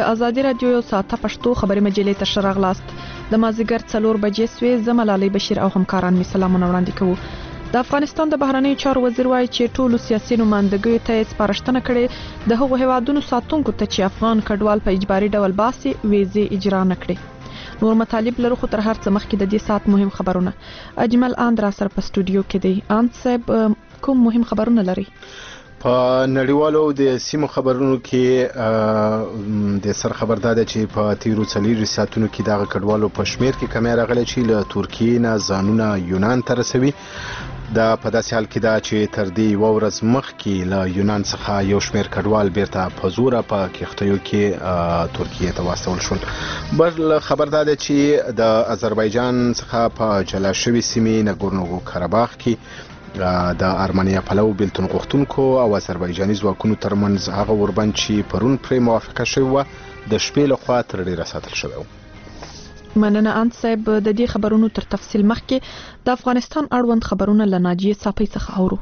ازادي رادیو یو ساعته پښتو خبري مجلې ته شراغلاست د مازیګر 4 بجې سوې زملالي بشیر او همکاران می سلامونه وړاندې کوو. د افغانستان د بهرنیو چارو وزیر وایي چې ټولو سیاسي نمائندګیو ته سپارښتنه کړې د هغو هیوادونو ساتونکو ته چې افغان کډوال په اجباري ډول باسي ویزې اجرا نه کړي. نور مطالب لرو خو تر هر څه مخکې د دې سات مهم خبرونه. اجمل اندرا سره په سټوډیو کې دی. ان صاحب کوم مهم خبرونه لري؟ په نړیوالو د سیمو خبرونو کې د سر خبر ده چې په تیرو 4 ساعتونو کې دغه کډوالو په شمیر کې کمی راغلی چې له ترکیې نه ځانونه یونان ته رسوي. دا په داسې حال کې ده چې تر دې یوه ورځ مخکې له یونان څخه یو شمیر کډوال بیرته په زوره په کښتیو کې ترکیې ته واستول شول. بل خبر ده چې د آذربایجان څخه په جلا شوي سیمې نګورنو کاراباخ کې د ارمنیا پلو بیلتون غوښتونکو او آذربایجاني ځواکونو ترمنځ هغه وربند چې پرون پرې موافقه شوې وه د شپې لخوا تر ډیره ساتل شوی و. مننه ان صاحب. د دې خبرونو تر تفصیل مخکې د افغانستان اړوند خبرونه له ناجیې صافۍ څخه اورو.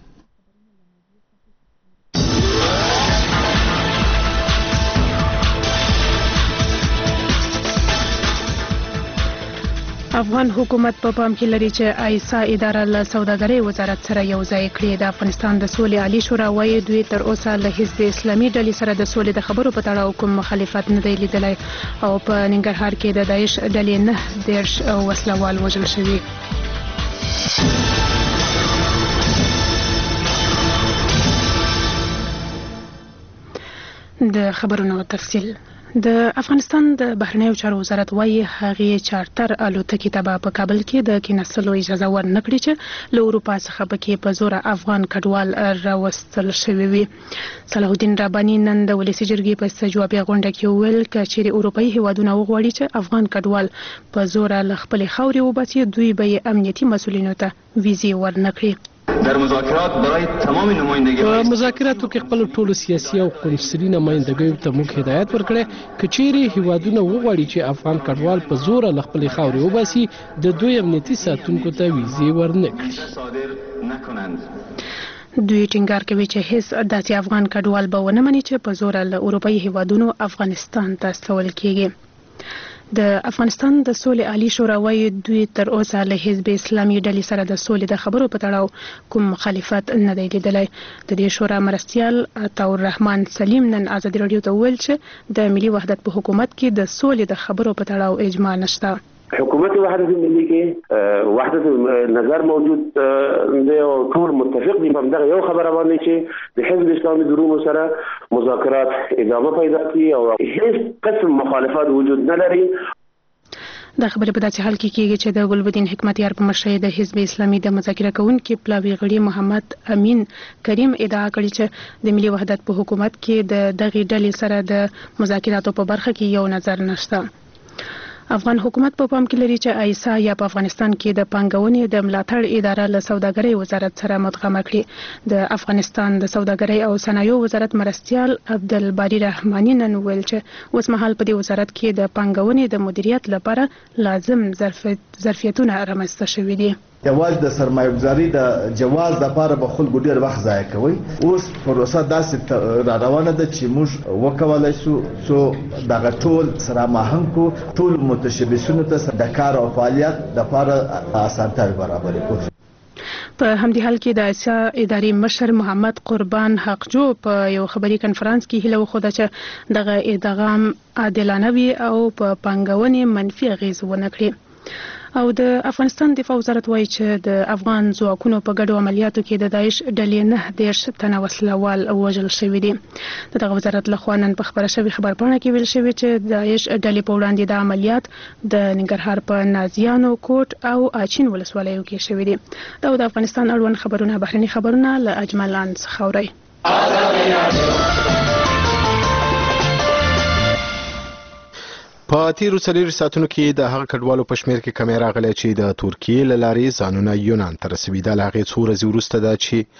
افغان حکومت په پام کې لري چې آیسا اداره له سوداګرۍ وزارت سره یو ځای کړي. د افغانستان د سولې عالی شورا وايي دوی تر اوسه له حزب اسلامي ډلې سره د سولې د خبرو په تړاو کوم مخالفت نه دی لیدلی او په ننګرهار کې د داعش ډلې 9 وسلوال وژل شوي. د خبرونو تفصیل. د افغانستان د بهرنیو چارو وزارت وايي هغې چارتر الوتکې ته به په کابل کې د کېناستلو اجازه ورنکړي چې له اروپا څخه پکې په زوره افغان کډوال راوستل شوي وي. صلاح الدین رباني نن د ولسي جرګې په استجوابي غونډه کې وویل که چیرې اروپایي هیوادونه وغواړي چې افغان کډوال په زوره له خپلې خاورې وباسي دوی به یې امنیتي مسؤلینو ته ویزې ورنکړي. در مذاکرات برای تمام نمایندگی په مذاکراتو کې خپل ټولو سیاسي او قونسلي نمایندګیو ته موږ هدایت ورکړی که چیرې هیوادونه وغواړي چې افغان کډوال په زوره له خپلې خاورې وباسي د دوی امنیتي ساتونکو ته ویزې ورنکړي. دوی ټینګار کوي چې هیڅ داسې افغان کډوال به ونه مني چې په زوره له اروپایي هیوادونو افغانستان ته استول کیږي. د افغانستان د سولې عالی شورا وايي دوی تر اوسه له حزب اسلامي ډلې سره د سولې د خبرو په تړاو کوم مخالفت نه دی لیدلی. د دې شورا مرستیال عطاء الرحمن سلیم نن ازادي راډیو ته وویل چې د ملي وحدت په حکومت کې د سولې د خبرو په تړاو اجماع نشته. حکومت وحدت ملي کې وحدت نظر موجود دی او ټول متفق دي په دغه یو خبره باندې چې د حزب اسلامي درونو سره مذاکرات ادامه پیدا کړي او هیڅ قسم مخالفت وجود نه لري. دا خبره په داسې حال کې کېږي چې د ګلبدین حکمتیار په مشرۍ د حزب اسلامي د مذاکره کوونکي پلاوي غړي محمد امین کریم ادعا کړې چې د ملي وحدت په حکومت کې د دغې ډلې سره د مذاکراتو په برخه کې یو نظر نشته. افغان حکومت په پام کې لري چې آیسا یا په افغانستان کې د پانګونې د ملاتړ اداره له سوداګرۍ وزارت سره مدغمه کړي. د افغانستان د سوداګرۍ او صنایعو وزارت مرستیال عبدالباری رحماني نن ویل چې اوس مهال په دې وزارت کې د پانګونې د مدیریت لپاره لازم ظرفیتونه رامنځته شوي دي. یواز د سرمایه‌گذاري د جواز لپاره به خلکو ډیر وخت ضایع کوي. اوس پروسه داسې را روانه ده چې موږ وکولای شو څو دغه ټول سره ماهنګ کو ټول متشبثینو ته د کار او فعالیت لپاره اسانتیاوې برابرې کړو. په همدې حال کې د آسیا ادارې مشر محمد قربان حقجو په یو خبري کنفرانس کې هیله وښوده چې دغه ادغام عادلانه وي او په پانګونې منفي اغیز ونه کړي. او د افغانستان دفاع وزارت وایي چې د افغان ځواکونو په ګډو عملیاتو کې د داعش ډلې 9 تنه وسلوال وژل شوي دي. دغه وزارت لخوا نن په خبره شوې خبرپاڼه کې ویل شوي چې داعش ډلې په وړاندې د عملیات د ننګرهار په نازیانو کوټ او اچین ولسوالیو کې شوي دي. دا د افغانستان اړوند خبرونه. بهرني خبرونه له اجمل لاند څخه اورئ. په تیرو 4 ساعتونو کې د هغه کډوالو په شمیر کې کمی راغلی چې د ترکیې له لارې ځانونه یونان ته رسوي. دا له هغې څو ورځې وروسته ده چې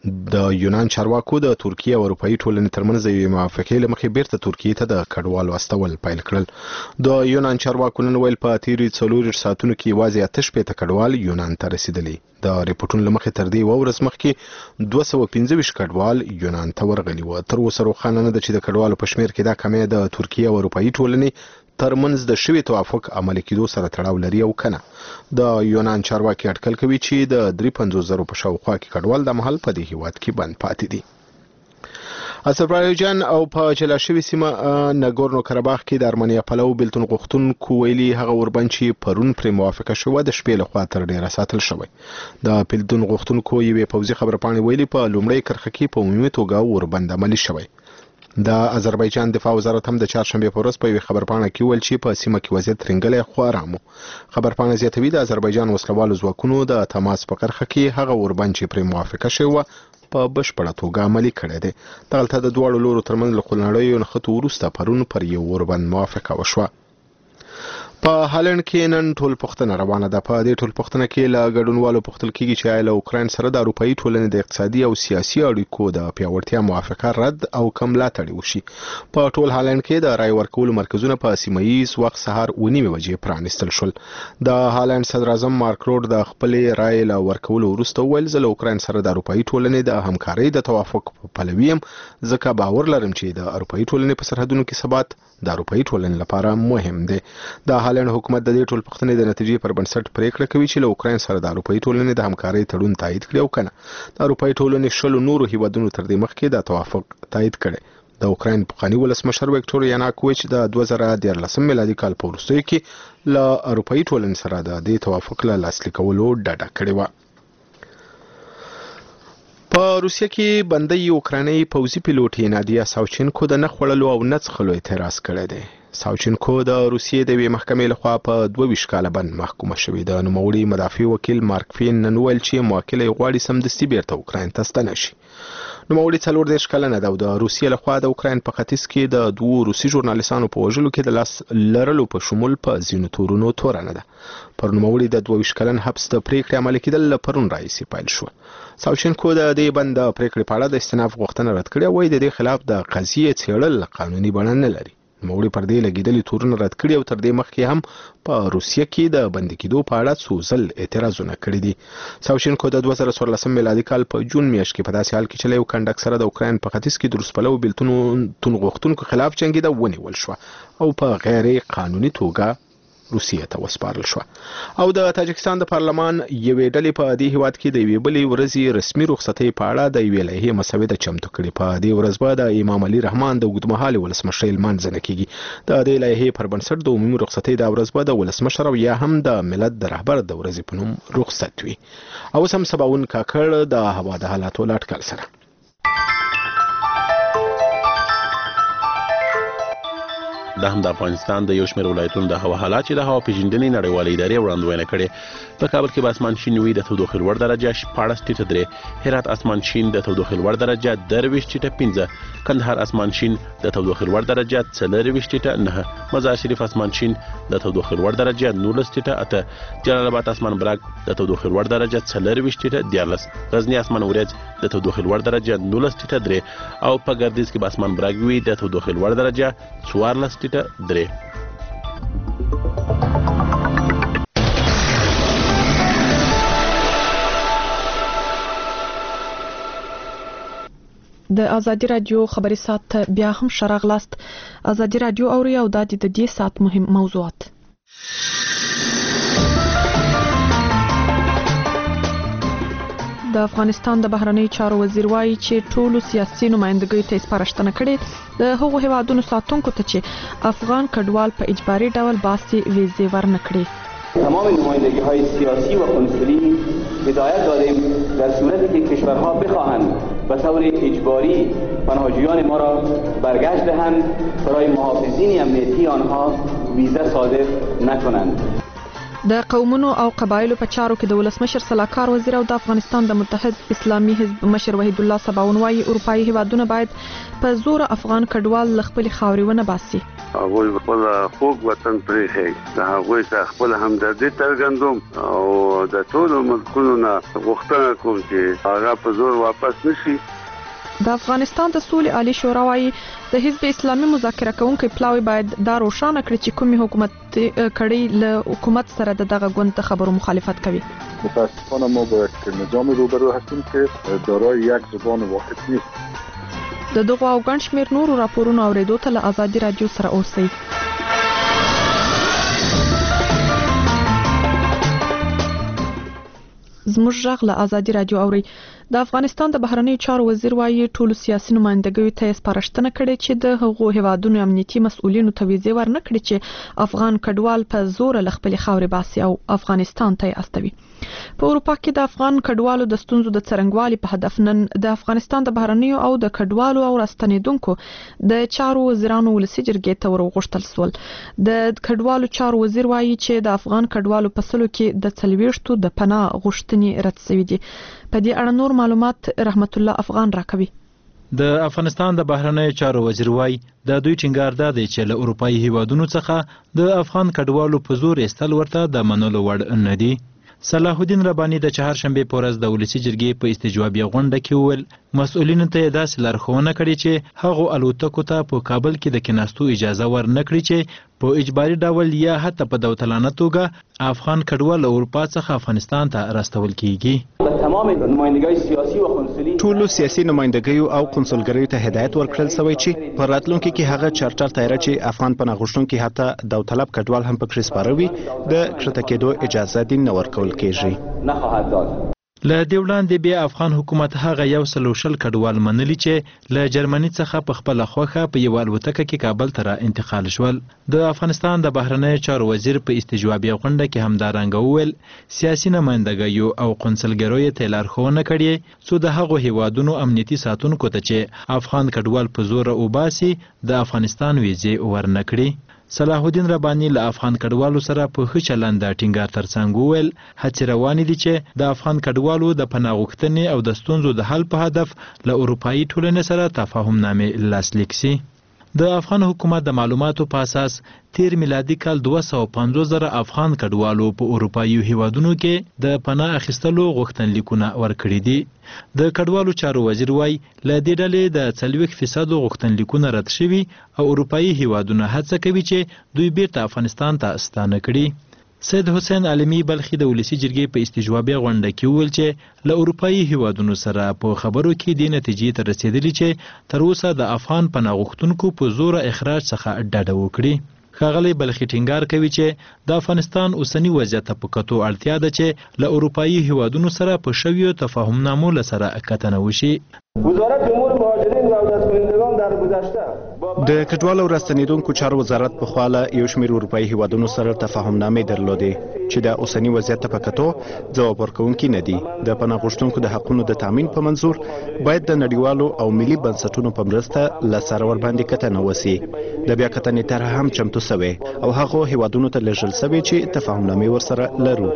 د یونان چارواکو د ترکیه او اروپאי ټولنې ترمنځ یوې موافقې له مخې بیرته ترکیه ته د کډوالو استول پیل کړل. د یونان چارواکو نن ویل په تیرو 4 ساعتونو کې یوازې 8 کډوال یونان ته رسیدلي. د ریپورتونو له مخې تر دې ورځ مخکې 225 کډوال یونان ته ورغلي وو. تر اوسه روښانه نه ده چې د کډوالو په شمیر کې دا کمی د ترکیه او اروپאי ټولنې ترمنځ د شوی توافق عملي کېدو سره تړاو لري او کنه. د یونان چارواکي اټکل کوي چې د 350,000 په شاوخوا کې کډوال د محل په دې هیواد کې بند پاتې دي. آذربایجان او په جلا شوی سیمه ناګورنو کراباخ کې د ارمنیا پلو بلتون غوښتونکو ویلي هغه اوربند چې پرون پر موافقه شوه د شپې له خوا تر ډیره ساتل شوی. د بلتون غوښتونکو یوې پوځي خبرپاڼې ویلي په لومړی کرخه کې په عمومي توګه اوربند عملي شوی. د آذربایجان دفاع وزارت هم د چهارشنبه په ورځ په یوه خبرپاڼه کې ویل چې په سیمه کې وضعیت ترنګلی خو آرام و. خبرپاڼه زیاتوي د آذربایجان وسلوالو ځواکونو د تماس په کرخه کې هغه اوربند چې پرې موافقه شوې وه په بشپړه توګه عملي کړی دی. دغلته د دواړو لورو ترمنځ له خونړیو نښتو وروسته پرون پر یو اوربند موافقه وشوه. په هالند کې نن ټول پوښتنه روانه ده. په دې ټول پوښتنه کې له ګډونوالو پوښتل کیږي چې آیا له اوکراین سره د اروپאי ټولنې د اقتصادي او سیاسي اړیکو د پیاوړتیا موافقه رد او کم ملاتړ وشي. په ټول هالند کې د رای ورکولو مرکزونه په سیمه ییز وخت سهار 9 بجې پرانیستل شول. د هالند صدر اعظم مارک روډ د خپل رای له ورکولو وروسته ویل زه له اوکراین سره د اروپאי ټولنې د همکارۍ د توافق په پلوي یم ځکه باور لرم چې د اروپאי ټولنې په سرحدونو کې ثبات د اروپאי ټولنې لپاره مهم دی. د هالند حکومت د دې ټول پوښتنې د نتیجې پر بنسټ پریکړه کوي چې له اوکراین سره د اروپאי ټولنې د همکارۍ تړون تایید کړي او کنه. د اروپאי ټولنې 10 نورو هیوادونو تر دې مخکې د توافق تایید کړي. د اوکراین پخوانی ولسمشر ویکټور یناکوویچ د 2013 میلادي کال په وروستیو کې له اروپאי ټولنې سره د دې توافق له لاسلیک کولو ډډه کړې وه. په روسیه کې بندي اوکراني پوځي پیلوټ نادیا ساوچنکو د نخ وړلو او نه څښلو اعتراض کړی دی. ساوچنکو د روسیې د یوې محکمې لخوا په 22 کاله بند محکومه شوې. د نوموړي مدافع وکیل مارک فین نن ویل چې موکل یې غواړي سمدستي بیرته اوکراین ته ستنه شي. نوموړي 34 کلنه ده او د روسیې لخوا د اوکراین په ختیځ کې د 2 روسي ژورنالیستانو په وژلو کې د لاس لرلو په شمول په ځینو تورونو تورنه ده. پر نوموړي د 22 کلن حبس د پریکړې عملي کېدل له پرون راهیسې پیل شو. ساوچنکو د دې بند د پریکړې په اړه د استئناف غوښتنه رد کړې او د دې خلاف د قضیې څېړل قانوني بڼه نه لري. نوموړي پر دې لګیدلي تورونه رد کړي او تر دې مخکې هم په روسیه کې د بندي کېدو په اړه څو ځل اعتراضونه کړي دي. ساوچنکو د 2014 میلادي کال په جون میاشت کې په داسې حال کې چې له یو کنډک سره د اوکراین په ختیځ کې د روسپلو بېلتون غوښتونکو خلاف جنګېده ونیول شوه او په غیر قانوني توګه روسیه ته وسپارل شو. او د تاجکستان د پارلمان یوې ډلې په دې هیواد کې د یوې بلې ورځې رسمي رخصتۍ په اړه د یوې لایحې مسوده چمتو کړې. په دې ورځ به د امام علي رحمان د اوږدمهالې ولسمشرۍ لمانځنه کیږي. د دې لایحې پر بنسټ د عمومي رخصتۍ دا ورځ به د ولسمشر او یا هم د ملت د رهبر د ورځې په نوم رخصت وي. او سم سباون کاکړ د هوا د حالاتو لاټکل سره د هم د افغانستان د یو شمېر ولایتونو د هوا حالات چې د هوا پیژندنې نړیوالې ادارې وړاندوینه کړې. په کابل کې به اسمان شین وي د تودوخې لوړ درجه 14.3، هرات اسمان شین د تودوخې لوړ درجه 23.5، کندهار اسمان شین د تودوخې لوړ درجه 24.9، مزار شریف اسمان شین د تودوخې لوړ درجه 19.8، جلال آباد اسمان برګ د تودوخې لوړ درجه 24.14، غزنی اسمان وریځ د تودوخې لوړ درجه 19.3 او په ګردیز کې به اسمان برګ وي د تودوخې لوړ درجه 14.3. د ازادي رادیو خبري سات بیا هم شراغلاست. ازادي رادیو اوري او د دې سات مهم موضوعات. د افغانستان د بهرنی چارو وزیر وایي چې ټولو سیاسي نمائندګۍ ته سپارښتنه کړې د هغو هیوادونو ساتونکو ته چې افغان کډوال په اجباري ډول باسي ویزې ورنکړي. تمام نمایندگی‌های سیاسی و کنسولی هدایت دادیم در صورتی که کشورها بخواهند به طور اجباری پناهجویان ما را برگشت دهند برای محافظین امنیتی آنها ویزه صادر نکنند. د قومونو او قبایلو په چارو کې د ولسمشر سلاکار وزیر او د افغانستان د متحد اسلامي حزب مشر وحید الله سباون وايي اروپאי هیوادونه باید په زور افغان کډوال خپل خاوري ونه باسي. هغوی خپل حقوق وطن پرېښي، د هغوی ته خپل همدردي څرګندوم او د ټولو ملکونو نه غوښتنه کوم چې هغه په زور واپس نشي. د افغانستان د سولې عالی شورا وايي د حزب اسلامي مذاکره کوونکي پلاوی باید دا روښانه کړي چې کومي حکومت کړي له حکومت سره دغه ګوند خبرو مخالفت کوي. متاسفانه ما با یک نظام روبرو هستیم که دارای یک زبان واحد نیست. د دغه او ګڼ شمېر نورو راپورونو اوریدو ته له ازادي رادیو سره اوسئ. زموږ غږ له ازادي رادیو اوري. د افغانستان د بهرنیو چارو وزیر وايي ټولو سیاسي نمائندګیو ته سپارښتنه کړې چې د هغو هیوادونو امنیتي مسؤلینو ته ویزې ورنکړي چې افغان کډوال په زور له خپل خاورې باسي او افغانستان ته استوي. په اروپا کې د افغان کډوالو د ستونزو د څرنګوالي په هدف نن د افغانستان د بهرنیو او د کډوالو او راستنیدونکو د چارو وزیرانو ولسي جرګې ته ورغوښتل سول. د کډوالو چارو وزیر وايي چې د افغان کډوالو په سلو کې د 40 د پناه غوښتنې رد شوې دي. په دې اړه نور معلومات رحمت الله افغان راکوي. د افغانستان د بهرنیو چارو وزیر وايي د دوی ټینګار دا دی چې له اروپאי هیوادونو څخه د افغان کډوالو په زور ایستل ورته د منلو وړ نه دي. صلاح الدین رباني د چهارشنبه په ورځ د ولسي جرګې په استجوابي غونډه کې وویل مسؤلینو ته داسې لارښوونه کړې چې هغو الوتکو ته په کابل کې د کېناستو اجازه ورنکړي چې په اجباري ډول یا حتی په داوطلبانه توګه افغان کډوال اروپا څخه افغانستان ته راستول کیږي. ټولو سیاسي نمائندګیو او قونسلګریو ته هدایت ورکړل شوی چې په راتلونکي کې هغه چارټر طیاره چې افغان پناه غوښتونکي حتی داوطلب کډوال هم پکې سپاروي د کښته کېدو اجازه دې نه ورکول کیږي. له دې وړاندې بیا افغان حکومت هغه 140 کډوال منلي چې له جرمني څخه په خپل خوخه په یو الوتکه کې کابل ته انتقال شول. د افغانستان د بهرنیو چارو وزیر په استجوابي غونډه کې همدارنګه وویل سیاسي نمائندګیو او قونسلګریو ته لارښوونه کړې څو د هغو هیوادونو امنیتي ساتونکو ته چې افغان کډوال په زور وباسي د افغانستان ویزې ورنکړي. صلاح الدین رباني له افغان کډوالو سره په ښه چلند ټینګار ترڅنګ وویل هڅې روانې دي چې د افغان کډوالو د پناه غوښتنې او د ستونزو د حل په هدف له اروپאי ټولنې سره تفاهم نامې لاسلیک شي. د افغان حکومت د معلوماتو په اساس تیر میلادي کال 250,000 افغان کډوالو په اروپאי هیوادونو کې د پناه اخیستلو غوښتنلیکونه ورکړي دي. د کډوالو چارو وزیر وايي له دې ډلې د 40% غوښتنلیکونه رد شوي او اروپאי هیوادونه هڅه کوي چې دوی بیرته افغانستان ته ستانه کړي. سید حسین علمی بلخي د ولسي جرګې په استجوابي غونډه کې وویل چې له اروپאי هیوادونو سره په خبرو کې د نتیجې ته رسیدلی چې تر اوسه د افغان پناه غوښتونکو په زور اخراج څخه ډډه وکړي. ښاغلی بلخي ټینګار کوي چې د افغانستان اوسنی وضعیت په کتو اړتیا ده چې له اروپאי هیوادونو سره په شویو تفاهمنامو سره کتنه وشي. وزارت امور مهاجرین و دستمندگان در گذشته د کډوالو راستنیدونکو چارو وزارت په خواله یو شمېر اروپאי هیوادونو سره تفاهمنامې درلودې چې د اوسنی وضعیت په کتو ځواب ورکوونکي نه دي. د پناه غوښتونکو د حقونو د تامین په منظور باید د نړیوالو او ملي بنسټونو په مرسته له سره ورباندې کتنه وسی. د بیا کتنې طرح هم چمتو شوی او هغه هیوادونو ته لېږل شوی چې تفاهمنامې ورسره لرو.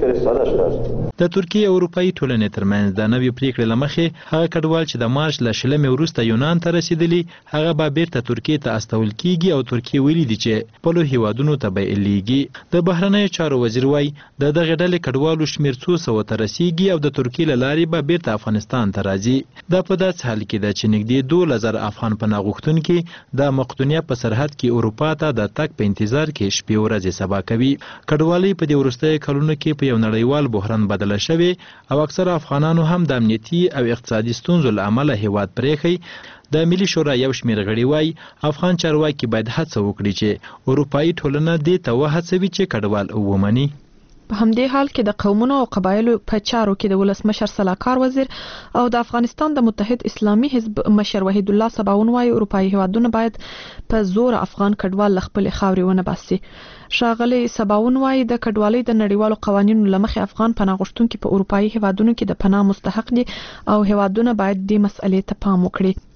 د ترکیه او اروپאי ټولنې ترمنځ د نوې پریکړې له مخې هغه کډوال چې د مارچ له 20 وروسته یونان ته رسیدلی هغه به بیرته ترکیه ته استول کیږي او ترکیه ویلي دي چې خپلو هیوادونو ته به لیږي. د بهرنیو چارو وزیر وايي د دغه ډلې کډوالو شمېر څو سوه ته رسیږي او د ترکیې له لارې به بیرته افغانستان ته راځي. دا په داسې حال کې ده چې نږدې 2000 افغان پناه غوښتونکي د مقدونیه په سرحد کې اروپا ته د تګ په انتظار کې شپې ورځې سبا کوي. کډوالۍ په دې وروستیو کلونو کې په یو نړیوال بحران بدله شوې او اکثره افغانانو هم د امنیتي او اقتصادي ستونزو له امله هیواد پرېښی. د ملي شورا یو شمېر غړي وايي افغان چارواکي باید هڅه وکړي چې اروپאי ټولنه دې ته وهڅوي چې کډوال ومني. په همدې حال کې د قومونو او قبایلو په چارو کې د ولسمشر سلاکار وزیر او د افغانستان د متحد اسلامي حزب مشر وحید الله سباون وايي اروپאי هیوادونه باید په زور افغان کډوال خپل خاوري ونه باسي. ښاغلی سباون وايي د کډوالۍ د نړیوالو قوانینو لمخې افغان پناه غوښتونکي په اروپאי هیوادونو کې د پناه مستحق دي او هیوادونه باید دې مسئلې ته پام وکړي.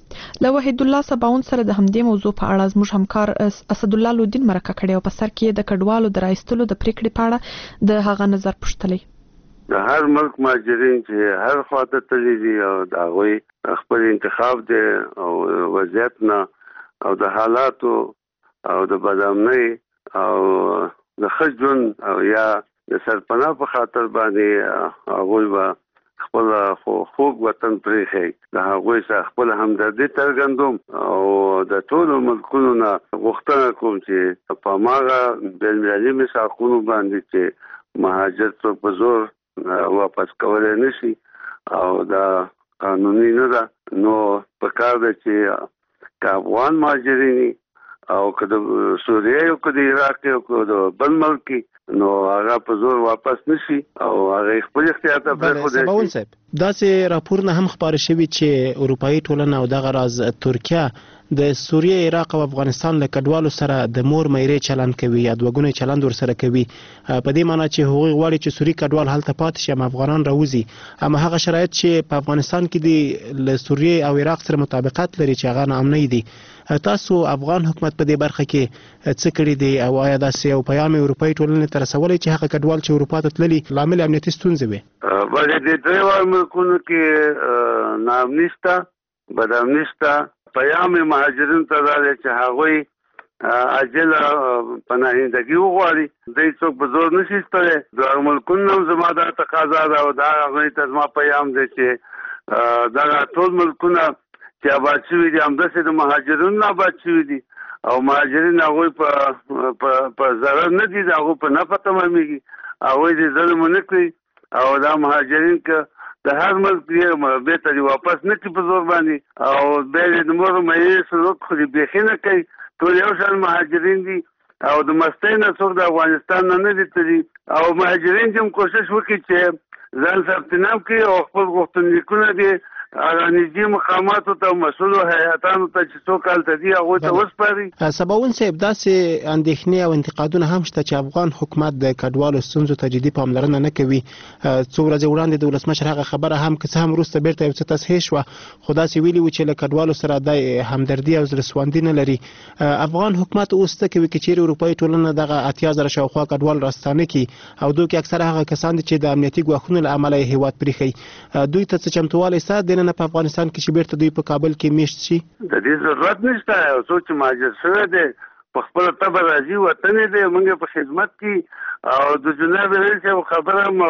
له وحید الله سباون سره د همدې موضوع په اړه زموږ همکار اسد الله لودین مرکه کړې او په سر کې د کډوالو د راایستلو د پریکړې په اړه د هغه نظر پوښتلی. د هر ملک مهاجرین چې هر خواته تللی دي او د هغوی خپل انتخاب دی او وضعیت نه او د حالاتو او د بدامنۍ او د ښه ژوند او یا د سرپناه په خاطر باندې هغوی به خپل خوږ وطن پرېښی. د هغوی سره خپل همدردي څرګندوم او د ټولو ملکونو نه غوښتنه کوم چې په هماغه بین‌المللي میثاقونو باندې چې مهاجر څوک په زور واپس کولی نشي او دا قانوني نه ده نو پکار ده چې که افغان مهاجرین او که د سوریې او که د عراق او که د بل ملک نو هغه په زور واپس نشي او هغه خپل اختیار ته پرېښودی. سباون صاحب داسې راپورونه هم خپاره شوي چې اروپایي ټولنه او دغه راز ترکیه د سوریې عراق او افغانستان له کډوالو سره د مور میرې چلند کوي یا دوګونی چلند ورسره کوي په دې معنی چې هغوی غواړي چې سوری کډوال هلته پاتې شي اما افغانان راوځي اما هغه شرایط چې په افغانستان کې دي له سوریې او عراق سره مطابقت لري چې هغه ناامنۍ دي. تاسو افغان حکومت په دې برخه کې څه کړي دي او آیا داسې یو پیغام اروپایي ټولنې ته رسولی چې هغه کډوال چې اروپا ته تللي لامل امنیتي ستونزې وي؟ ولې د درېواړو ملکونو کې ناامني شته بدامني شته. پیغام مهاجرینو ته دا دی چې هغوی عاجله پناهندګي وغواړي. دوی څوک په زور نشي ایستلی. دغه ملکونو هم زما دا تقاضا ده او دا هغوی ته زما پیغام دی چې دغه ټول ملکونه چې آباد شوي دي همداسې د مهاجرینو نه آباد شوي دي او مهاجرین هغوی په ضرر نه دي، د هغوی په نفع تمامیږي. هغوی دې ظلم ونه کړي او دا مهاجرین که د هر ملک یې بیرته دې واپس نه کړي په زور باندې او بیا یې د مور میرې سلوک خو دې بیخي نه کوي. ټول یو شان مهاجرین دي او د مستۍ نه څوک د افغانستان نه دي تللي او مهاجرین چې هم کوشش وکړي چې ځان ثبت نام کړي او خپل غوښتنلیکونه دې هغه نږدې مقاماتو ته مسؤلو هیاتانو ته چې څوک هلته دي هغوی ته وسپاري. سباون صاحب داسې اندېښنې او انتقادونه هم شته چې افغان حکومت د کډوالو ستونزو ته جدي پاملرنه نه کوي. څو ورځې وړاندې د ولسمشر هغه خبره هم که څه هم وروسته بیرته یو څه تصحیح شوه خو داسې ویلي وو چې له کډوالو سره د همدردي او زړهسواندي نه لري. افغان حکومت اوس څه کوي که چیرې اروپایي ټولنه دغه 80,000 شاوخوا کډوال راستانه کړي او دوی کې اکثره هغه کسان دي چې د امنیتي ګواښونو له امله یې هېواد پرېښی. دوی ته څه چمتووالی شته نه په افغانستان کې چې بیرته دوی په کابل کې میشت شي؟ د دې ضرورت نشته. یو څوک چې مهاجر شوی دی په خپله طبع راځي وطن یې دی موږ په خدمت کې او د جناب رئیس یو خبره هم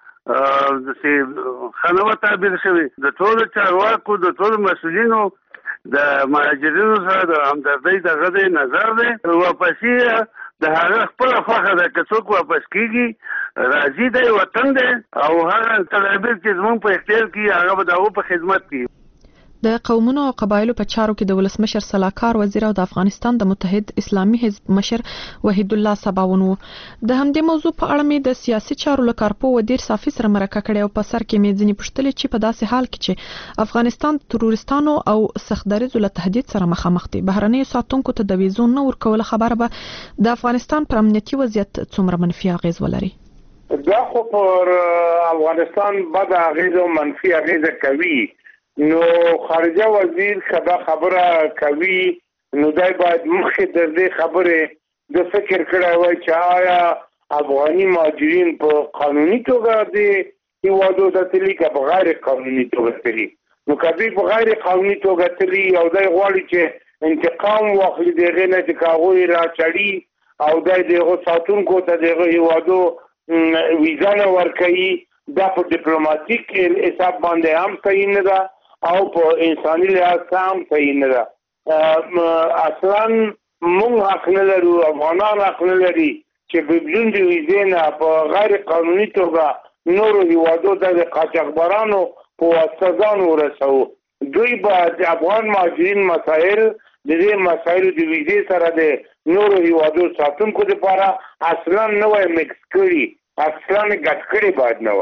ښه نه وه تعبیر شوې. د ټولو چارواکو د ټولو مسؤلینو د مهاجرینو سره د همدردۍ دغه دی نظر دی. واپسي د هغه خپله خوښه ده که څوک واپس کېږي راځي دی وطن دی او هغه تدابیر چې زموږ په اختیار کې هغه به د هغو په خدمت کې. د قومونو او قبایلو په چارو کې د ولسمشر سلاکار وزیر او د افغانستان د متحد اسلامي حزب مشر وحید الله سباون وو. د همدې موضوع په اړه مې د سیاسي چارو له کارپو ودیر صافي سره مرکه کړې او په سر کې مې ځینې پوښتلې چې په داسې حال کې چې افغانستان تروریستانو او سختدریزو له تهدید سره مخامخ دی بهرنیو ساتونکو ته د ویزو نه ورکول خبره به د افغانستان پر امنیتي وضعیت څومره منفي اغیز ولري؟ دا خو پر افغانستان بد اغیز او منفي اغیز کوي. نو خارجه وزیر کدا خبره کوي نو دای باید مخکې د دې خبرې د فکر کړی وای چې آیا افغاني مهاجرین په قانوني توګه د هیوادو ته تللي که په غیر قانوني توګه تللي. نو که دوی په غیر قانوني توګه تللي او دی غواړي چې انتقام واخلي د هغې نه چې که هغوی راچړي او دی د هغو ساتونکو ته د هغو هیوادو ویزا نه ورکوي دا په ډیپلوماتیک حساب باندې هم صحیح نه ده او په انساني لحاظ هم صحیح نه ده. اصلا موږ حق نه لرو افغانان حق نه لري چې بدون د ویزې نه په غیر قانوني توګه نورو هیوادو ته د قاچاقبرانو په واسطه ځان ورسوو. دوی به د افغان مهاجرین مسایل د دې مسایلو د ویزې سره د نورو هیوادو ساتونکو لپاره اصلا نه وای مکس کړي اصلا ګډ کړي باید نه وای.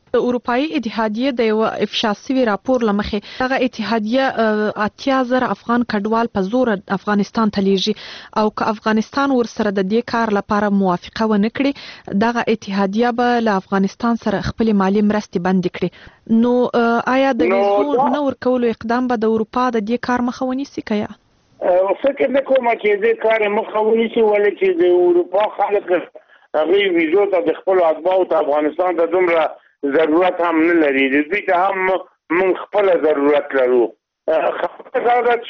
د اروپאי اتحادیه د یو افشا شوي راپور لمخې دغه اتحادیه 80,000 افغان کډوال په زور افغانستان ته لیږي او که افغانستان ورسره د دې کار لپاره موافقه ونه کړي دغه اتحادیه به له افغانستان سره خپل مالی مرستې بند کړي نو آیا د ویزو نه ورکولو اقدام به د اروپا د دې کار مخه ونیسي کیا فکر نه کوم چې دې کار مخه ونیسي ولې چې د اروپا خلک هغه ویزو ته د خپل اتباعو ته افغانستان ته دومره ضرورت هم نه لري دوی ته هم من خپل ضرورت لرو خبره دا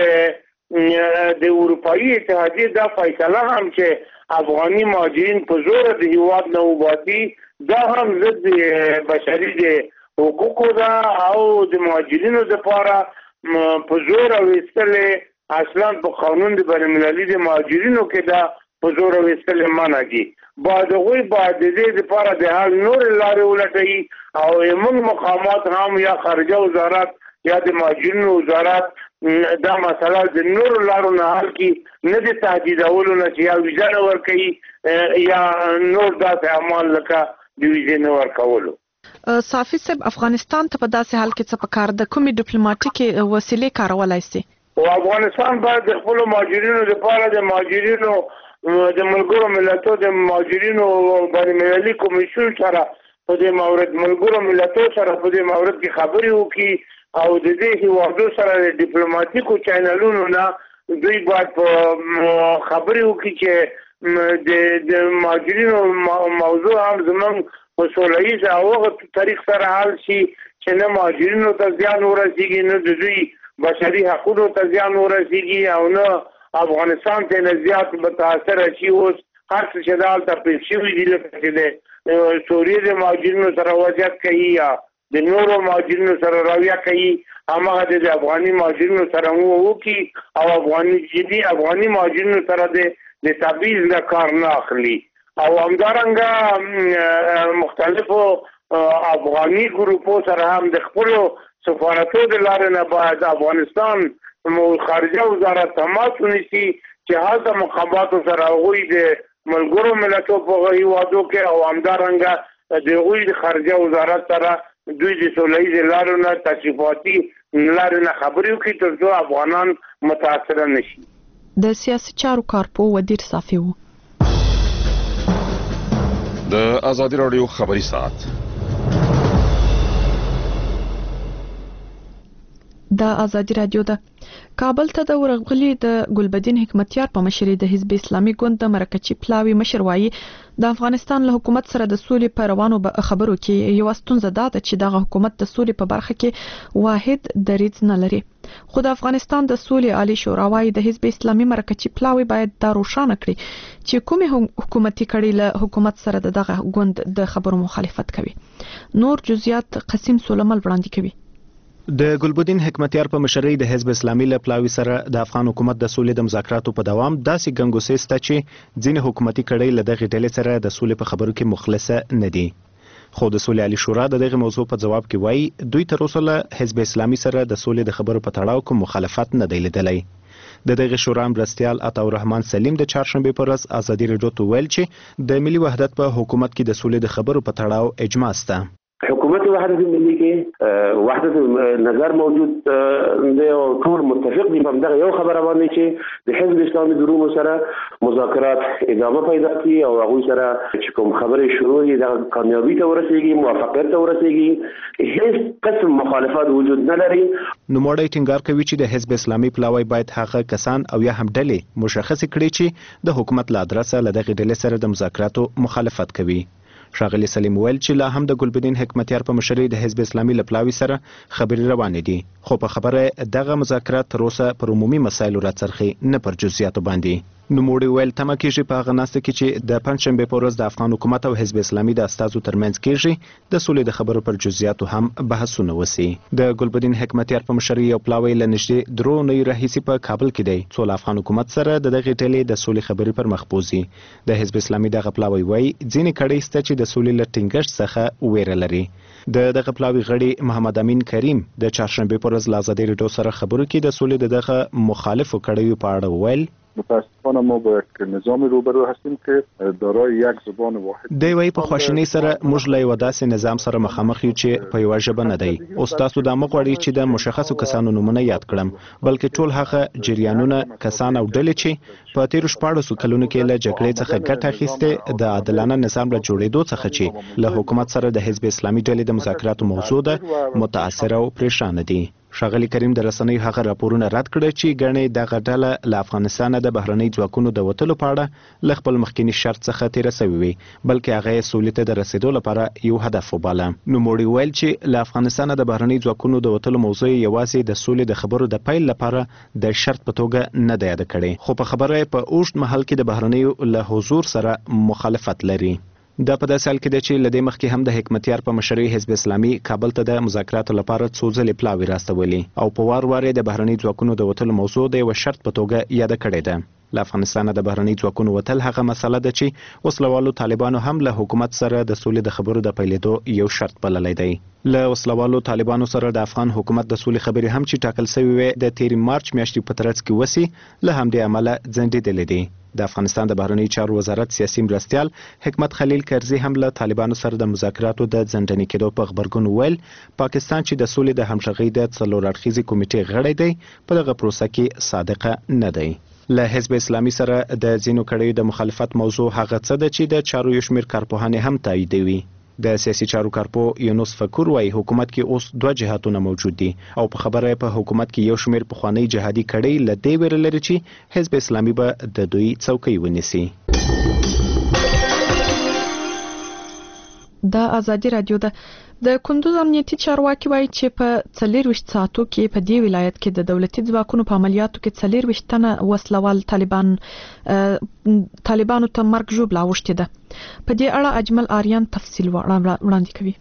چې د اروپאי اتحادیه دا فیصله هم چې افغاني مهاجرین په زور د هیواد نه وباسي دا هم ضد بشري د حقوقو ده او د مهاجرینو لپاره په زور وستل اصلا په قانون د بین المللي د مهاجرینو کې دا په زور وستل منع دي بعد غوی بعد دې لپاره د حل نور لارې ولټي او موږ مقامات هم یا خارجه وزارت یا د مهاجرینو وزارت دا مسله د نور لارو نه حل کی نه د تهدیدولو نه چې یا ویزا نه ورکړي یا نور داسې اعمال لکه د ویزې نه ورکولو صافي صاحب افغانستان ته په داسې حال کې څه پکار د کومې ډیپلوماټیکي وسیلې کارولای شي او افغانستان باید د خپل مهاجرینو لپاره د مهاجرینو د ملګرو ملتونو د مهاجرینو بین المللي کمیسیون سره په دې مورد ملګرو ملتونو سره په دې مورد کې خبرې وکړي او د دې هیوادو سره د ډیپلوماټیکو چینلونو نه دوی باید په خبرې وکړي چې د مهاجرینو موضوع هم زموږ په سوله ییز او هغه طریق سره حل شي چې نه مهاجرینو ته زیان ورسیږي نه د دوی بشري حقوقو ته زیان ورسیږي او نه افغانستان ته نزيات متاثر شي اوس هر څه چې دالته پیښ شوی دي لکه چې د سوریې د مهاجرینو سره وضعیت کوي یا د نورو مهاجرینو سره رویه کوي هغه د افغاني مهاجرینو سره وو کی او افغاني مهاجرینو سره د تبعیض نه کار نه اخلي او همدارنګه مختلفو افغاني ګروپو سره هم د خپل سفارتونو د لارې نه باید افغانستان خارجه وزارت تماس ونیسي چې هلته مقاماتو سره هغوی د ملګرو ملتونو په هیوادو کې او همدارنګه د هغوی د خارجه وزارت سره دوی د سوله ییزې لارو نه تشریفاتي لارې نه خبرې وکړي تر څو افغانان متاثره نه شي د سیاسي چارو کارپو ودیر صافي و د ازادي راډیو خبري ساعت د ازادي رادیو ده کابل ته د ورغلي د ګلبدین حکمتیار په مشرۍ د حزب اسلامي ګوند د مرکچی پلاوی مشر وایي د افغانستان له حکومت سره د سولې په روانو خبرو کې یو ستونزه ده چې دغه حکومت د سولې په برخه کې واحد دریځ نه لري خو د افغانستان د سولې عالی شورا وایي د حزب اسلامي مرکچی پلاوی باید دا روښانه کړي چې کومه حکومتي کړي له حکومت سره دغه ګوند د خبرو مخالفت کوي نور جزئیات قسم سولمل وړاندې کوي د ګلبدین حکمتیار په مشرۍ د حزب اسلامي له پلاوی سره د افغان حکومت د سولې د مذاکراتو په دوام داسې ګنګوسې سته چې ځینې حکومتي کړۍ له دغه ډلې سره د سولې په خبرو کې مخلصه نه دي خو د سولې عالی شورا د دغه موضوع په جواب کې وایي دوی تر اوسه له حزب اسلامي سره د سولې د خبرو په تړاو کوم مخالفت نه دی لیدلی د دغه شورا مرستیال عطاالرحمن سلیم د چهارشنبه پر ورځ ازادي راډیو ته ویل چې د ملي وحدت په حکومت کې د سولې د خبرو په تړاو اجماع شته حکومت وحدت ملي کې وحدت نظر موجود دی او ټول متفق دي په دغه یو خبره باندې چې د حزب اسلامي دروغ سره مذاکرات ادامه پیدا کړي او هغه سره چې کوم خبرې شروع دي د کامیابی ته ورسیږي موافقت ته ورسیږي هیڅ قسم مخالفت وجود نه لري نو موړی ټینګار کوي چې د حزب اسلامي پلاوی باید هغه کسان او یا هم ډلې مشخص کړي چې د حکومت له ادرسه له دغه ډلې سره د مذاکراتو مخالفت کوي ښاغلي سلیم ویل چې لا هم د ګلبدین حکمتیار په مشرۍ د حزب اسلامي له پلاوی سره خبرې روانې دي خو په خبره دغه مذاکرات تر اوسه پر عمومي مسایلو راڅرخي نه پر جزئیاتو باندې نوموړي ویل تمه کېږي په هغه ناسته کې چې د پنځشنبې په ورځ د افغان حکومت او حزب اسلامي د استازو ترمنځ کېږي د سولې د خبرو پر جزئیاتو هم بحثونه وسي د ګلبدین حکمتیار په مشرۍ یو پلاوی له نږدې درو اونیو راهیسې په کابل کې دی څو له افغان حکومت سره د دغې ډلې د سولې خبرې پر مخ بوځي د حزب اسلامي دغه پلاوی وایي ځینې کړۍ شته چې د سولې له ټینګښت څخه ویره لري د دغه پلاوی غړي محمد امین کریم د چهارشنبې په ورځ له ازادي راډیو سره خبرو کې د سولې د دغه مخالفو کړیو په اړه ویل متاسفانه ما با یک نظام روبرو هستیم که دارای یک زبان واحد دی وی په خواشینی سره موږ له یو داسې نظام سره مخامخ یو چې په یو ژبه نه دی. او تاسو د مغوړی چې د مشخصو کسانو نومونه یاد کړم، بلکې ټول هغه جریانونه، کسان او ډلې چې په تیر 14 کلونو کې له جګړې څخه ګټه اخیسته د عادلانه نظام له جوړېدو څخه چې له حکومت سره د حزب اسلامي ډلې د مذاکراتو موضوع ده متاثر او پریشان دي. ښاغلي کریم د رسنۍ هغه راپورونه رد کړ چې ګڼې دغه ډله له افغانستانه د بهرنۍ ځواکونو د وتلو په اړه له خپل مخکینی شرط څخه تېره سوې وي، بلکې هغه یې سولې ته د رسېدو لپاره یو هدف وباله. نوموړي ویل چې له افغانستانه د بهرنۍ ځواکونو د وتلو موضوع یوازې د سولې د خبرو د پیل لپاره د شرط په توګه نه ده یاده کړې، خو په خبره یې په اوږد مهال کې د بهرنیو له حضور سره مخالفت لري. دا په داسې حال کې ده چې له دې مخکې هم د حکمتیار په مشرۍ حزب اسلامي کابل ته د مذاکراتو لپاره څو ځلې پلاوي راستولي او په وار وار د بهرنۍ ځواکونو د وتلو موضوع د یو شرط په توګه یاده کړې ده. له افغانستانه د بهرنۍ ځواکونو وتل هغه مسله ده چې وسلوالو طالبانو هم له حکومت سره د سولې د خبرو د پیلېدو یو شرط بللی دی. له وسلوالو طالبانو سره د افغان حکومت د سولې خبرې هم چې ټاکل شوې وې د 13 مارچ میاشتې په ترڅ کې وسی له همدې امله ځنډېدلې دي. د افغانستان د بهرنۍ چارو وزارت سیاسي مرستیال حکمت خلیل کرزي هم له طالبانو سره د مذاکراتو د ځنډنې کېدو په غبرګون ویل پاکستان چې د سولې د همغږۍ د څلور اړخیزې کمیټې غړی دی په دغه پروسه کې صادقه نه دی. له حزب اسلامي سره د ځینو کړیو د مخالفت موضوع هغه څه ده چې د چارو یو شمېر کارپوهانې هم تاییدوي. د سیاسي چارو کارپو یونس فکر وايي حکومت کې اوس دوه جهاتونه موجود دي او په خبره په حکومت کې یو شمېر پخوانی جهادي کړي له دې ویره لري چې حزب اسلامي به د دوی څوکۍ ونیسي. د ازادي رادیو د کندوز امنیتي چارواکي وایي چې په 24 ساعتو کې په دې ولایت کې د دولتي ځواکونو په عملیاتو کې 24 تنه وسلوال طالبانو ته مرګ ژوبله اوښتې ده. په دې اړه اجمل آریان تفصیل وړاندې کوي.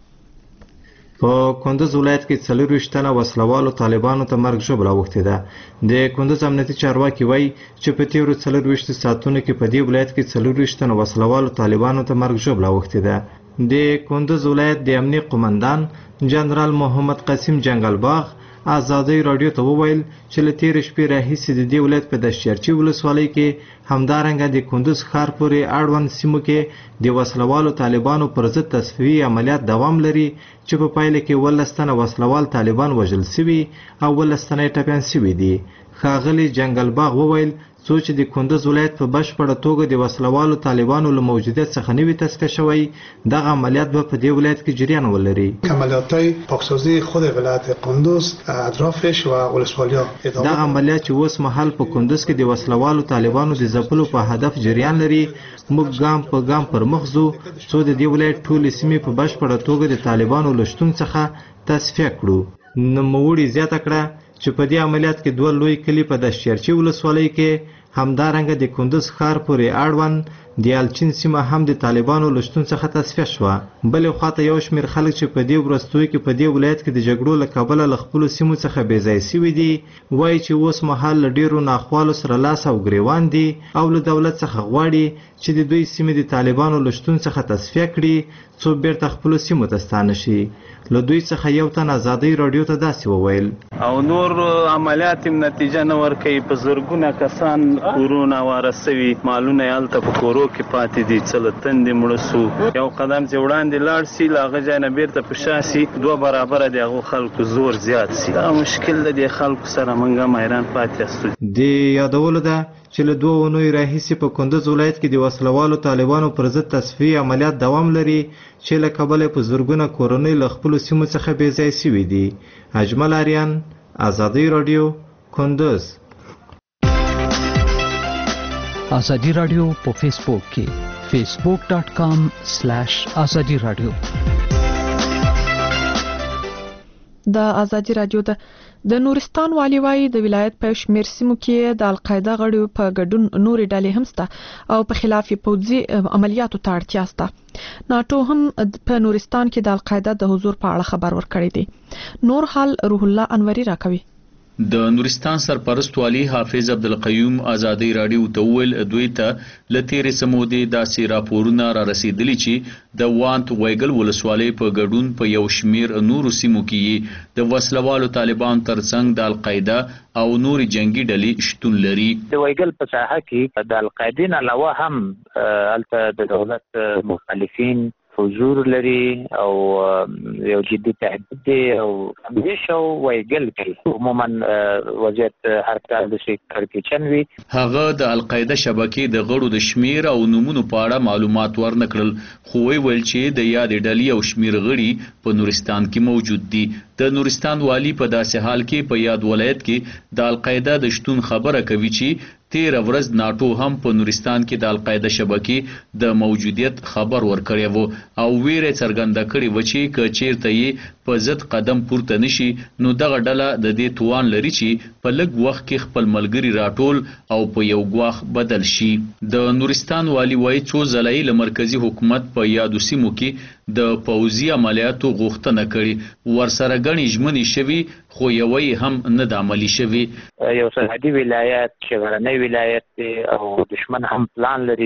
په کندوز ولایت کې 24 تنه وسلوالو طالبانو ته مرګ ژوبله اوښتې ده. د کندوز امنیتي چارواکي وایي چې په تیرو 24 ساعتونو کې په دې ولایت کې 24 تنه وسلوالو طالبانو ته مرګ ژوبله اوښتې ده. د کندوز ولایت د امنیه قومندان جنرال محمد قاسم جنگلباغ ازادي رادیو ته وویل چې له تیر شپې راهیسې د دې ولایت په دشچرچي ولسوالۍ کې همدارنګه د کندوز ښار پورې اړوند سیمو کې د وسلوالو طالبانو پر ضد تصفیوي عملیات دوام لري چې په پایله کې 12 تنه وسلوال طالبان وژل سوي او 12 تنه ټپیان سوي دي. ښاغلي جنگلباغ وویل څو چې د کندوز ولایت په بشپړه توګه د وسلوالو طالبانو له موجودیت څخه نوي تصفیه شوی دغه عملیات به په دې ولایت کې جریان ولري. عملیات‌های پاکسازی خود ولایت کندوز اطرافش و ولسوالی‌ها دغه عملیات چې اوس مهال په کندوز کې د وسلوالو طالبانو د ځپلو په هدف جریان لري موږ ګام په ګام پر مخ ځو څو د دې ولایت ټولې سیمې په بشپړه توګه د طالبانو له شتون څخه تصفیه کړو. نوموړي زیاته کړه چې په دې عملیات کې دوه لوی کلي په دشچرچي ولسوالۍ کې همدارنګه د کندوز ښار پورې اړوند د الچین سیمه هم د طالبانو له شتون څخه تصفیه شوه. بلې خواته یو شمېر خلک چې په دې وروستیو کې په دې ولایت کې د جګړو له کبله له خپلو سیمو څخه بې ځایه سوي دي وایي چې اوس مهال له ډېرو ناخوالو سره لاس او ګریوان دي او له دولت څخه غواړي چې د دوی سیمې د طالبانو له شتون څخه تصفیه کړي څو بیرته خپلو سیمو ته ستانه شي. له دوی څخه یو تن ازادي رادیو ته داسې وویل او نور عملیات نتیجه نه ورکوي. په زرګونه کسان کورونه واره سوي مالونه یې هلته په کورو کې پاتې دي څه له تندې مړه سو. یو قدم چې وړاندې لاړ سي له هغه ځای نه بیرته په شا سي دوه برابره د هغو خلکو زور زیات سي. دا مشکل د دې خلکو سره موږ هم حیران پاتې استو. د یادولو ده چې له 2 اونیو راهیسې په کندوز ولایت کې د وسلوالو طالبانو پر ضد تصفیې عملیات دوام لري چې له کبله په زرګونه کورنۍ له خپلو سیمو څخه بې ځایه سوي دي. اجمل آریان ازادي رادیو کندوز. ازادي رادیو په فیسبوک کې facebook.com/ازادي رادیو. د ازادي رادیو د نورستان والی وایي د ولایت په شمیر سیمو کې د القاعده غړو په ګډون نورې ډلې هم سته او په خلاف پوځي عملیاتو ته اړتیا سته. ناټو هم په نورستان کې د القاعده د حضور په اړه خبر ورکړی دی. نور حال روح الله انوري راکوي. د نورستان سرپرست والی حافظ عبدالقیوم ازادي رادیو ته ویل دوی ته لتیرې سمودې داسې راپورونه را رسیدلي چې د وانت ویګل ولسوالۍ په ګډون په یو شمیر نورو سیمو کې د وسلوالو طالبان ترڅنګ د القاعده او نور جنگي ډلې شتون لري. د ویګل په ساحه کې د القاعدې نه علاوه هم البته د دولت مخالفین حضور لري او یو جدي تهدید دی او همیشه ویګل کې عموما وضعیت هر کال د سیکټر کې چنوي. هغه د القاعده شبکې د غړو د شمیر او نمونو په اړه معلومات ورنکړل خو ویل چې د یاد ډلې او شمیر غړي په نورستان کې موجود دي. د نورستان والی په داسې حال کې په یاد ولایت کې د القاعده د شتون خبره کوي چې 13 ورځ ناټو هم په نورستان کې د القاعده شبکې د موجودیت خبر ورکړی وو او ویره څرګنده کړې و چې کچیرته یې په ضد قدم پورته نشي نو دغه ډله د دې توان لري چې په لږ وخت کې خپل ملګری راټول او په یو غواخ بدل شي. د نورستان والی وایي څو ځلې له مرکزی حکومت په یادو سیمو کې د پوځي عملیاتو غوښتنه کړې ورسره غني ژمنې شوي خو یوې هم نه د عملی شوي. یو سرحدي ولایت چې غرنی ولایت او دشمن هم پلان لري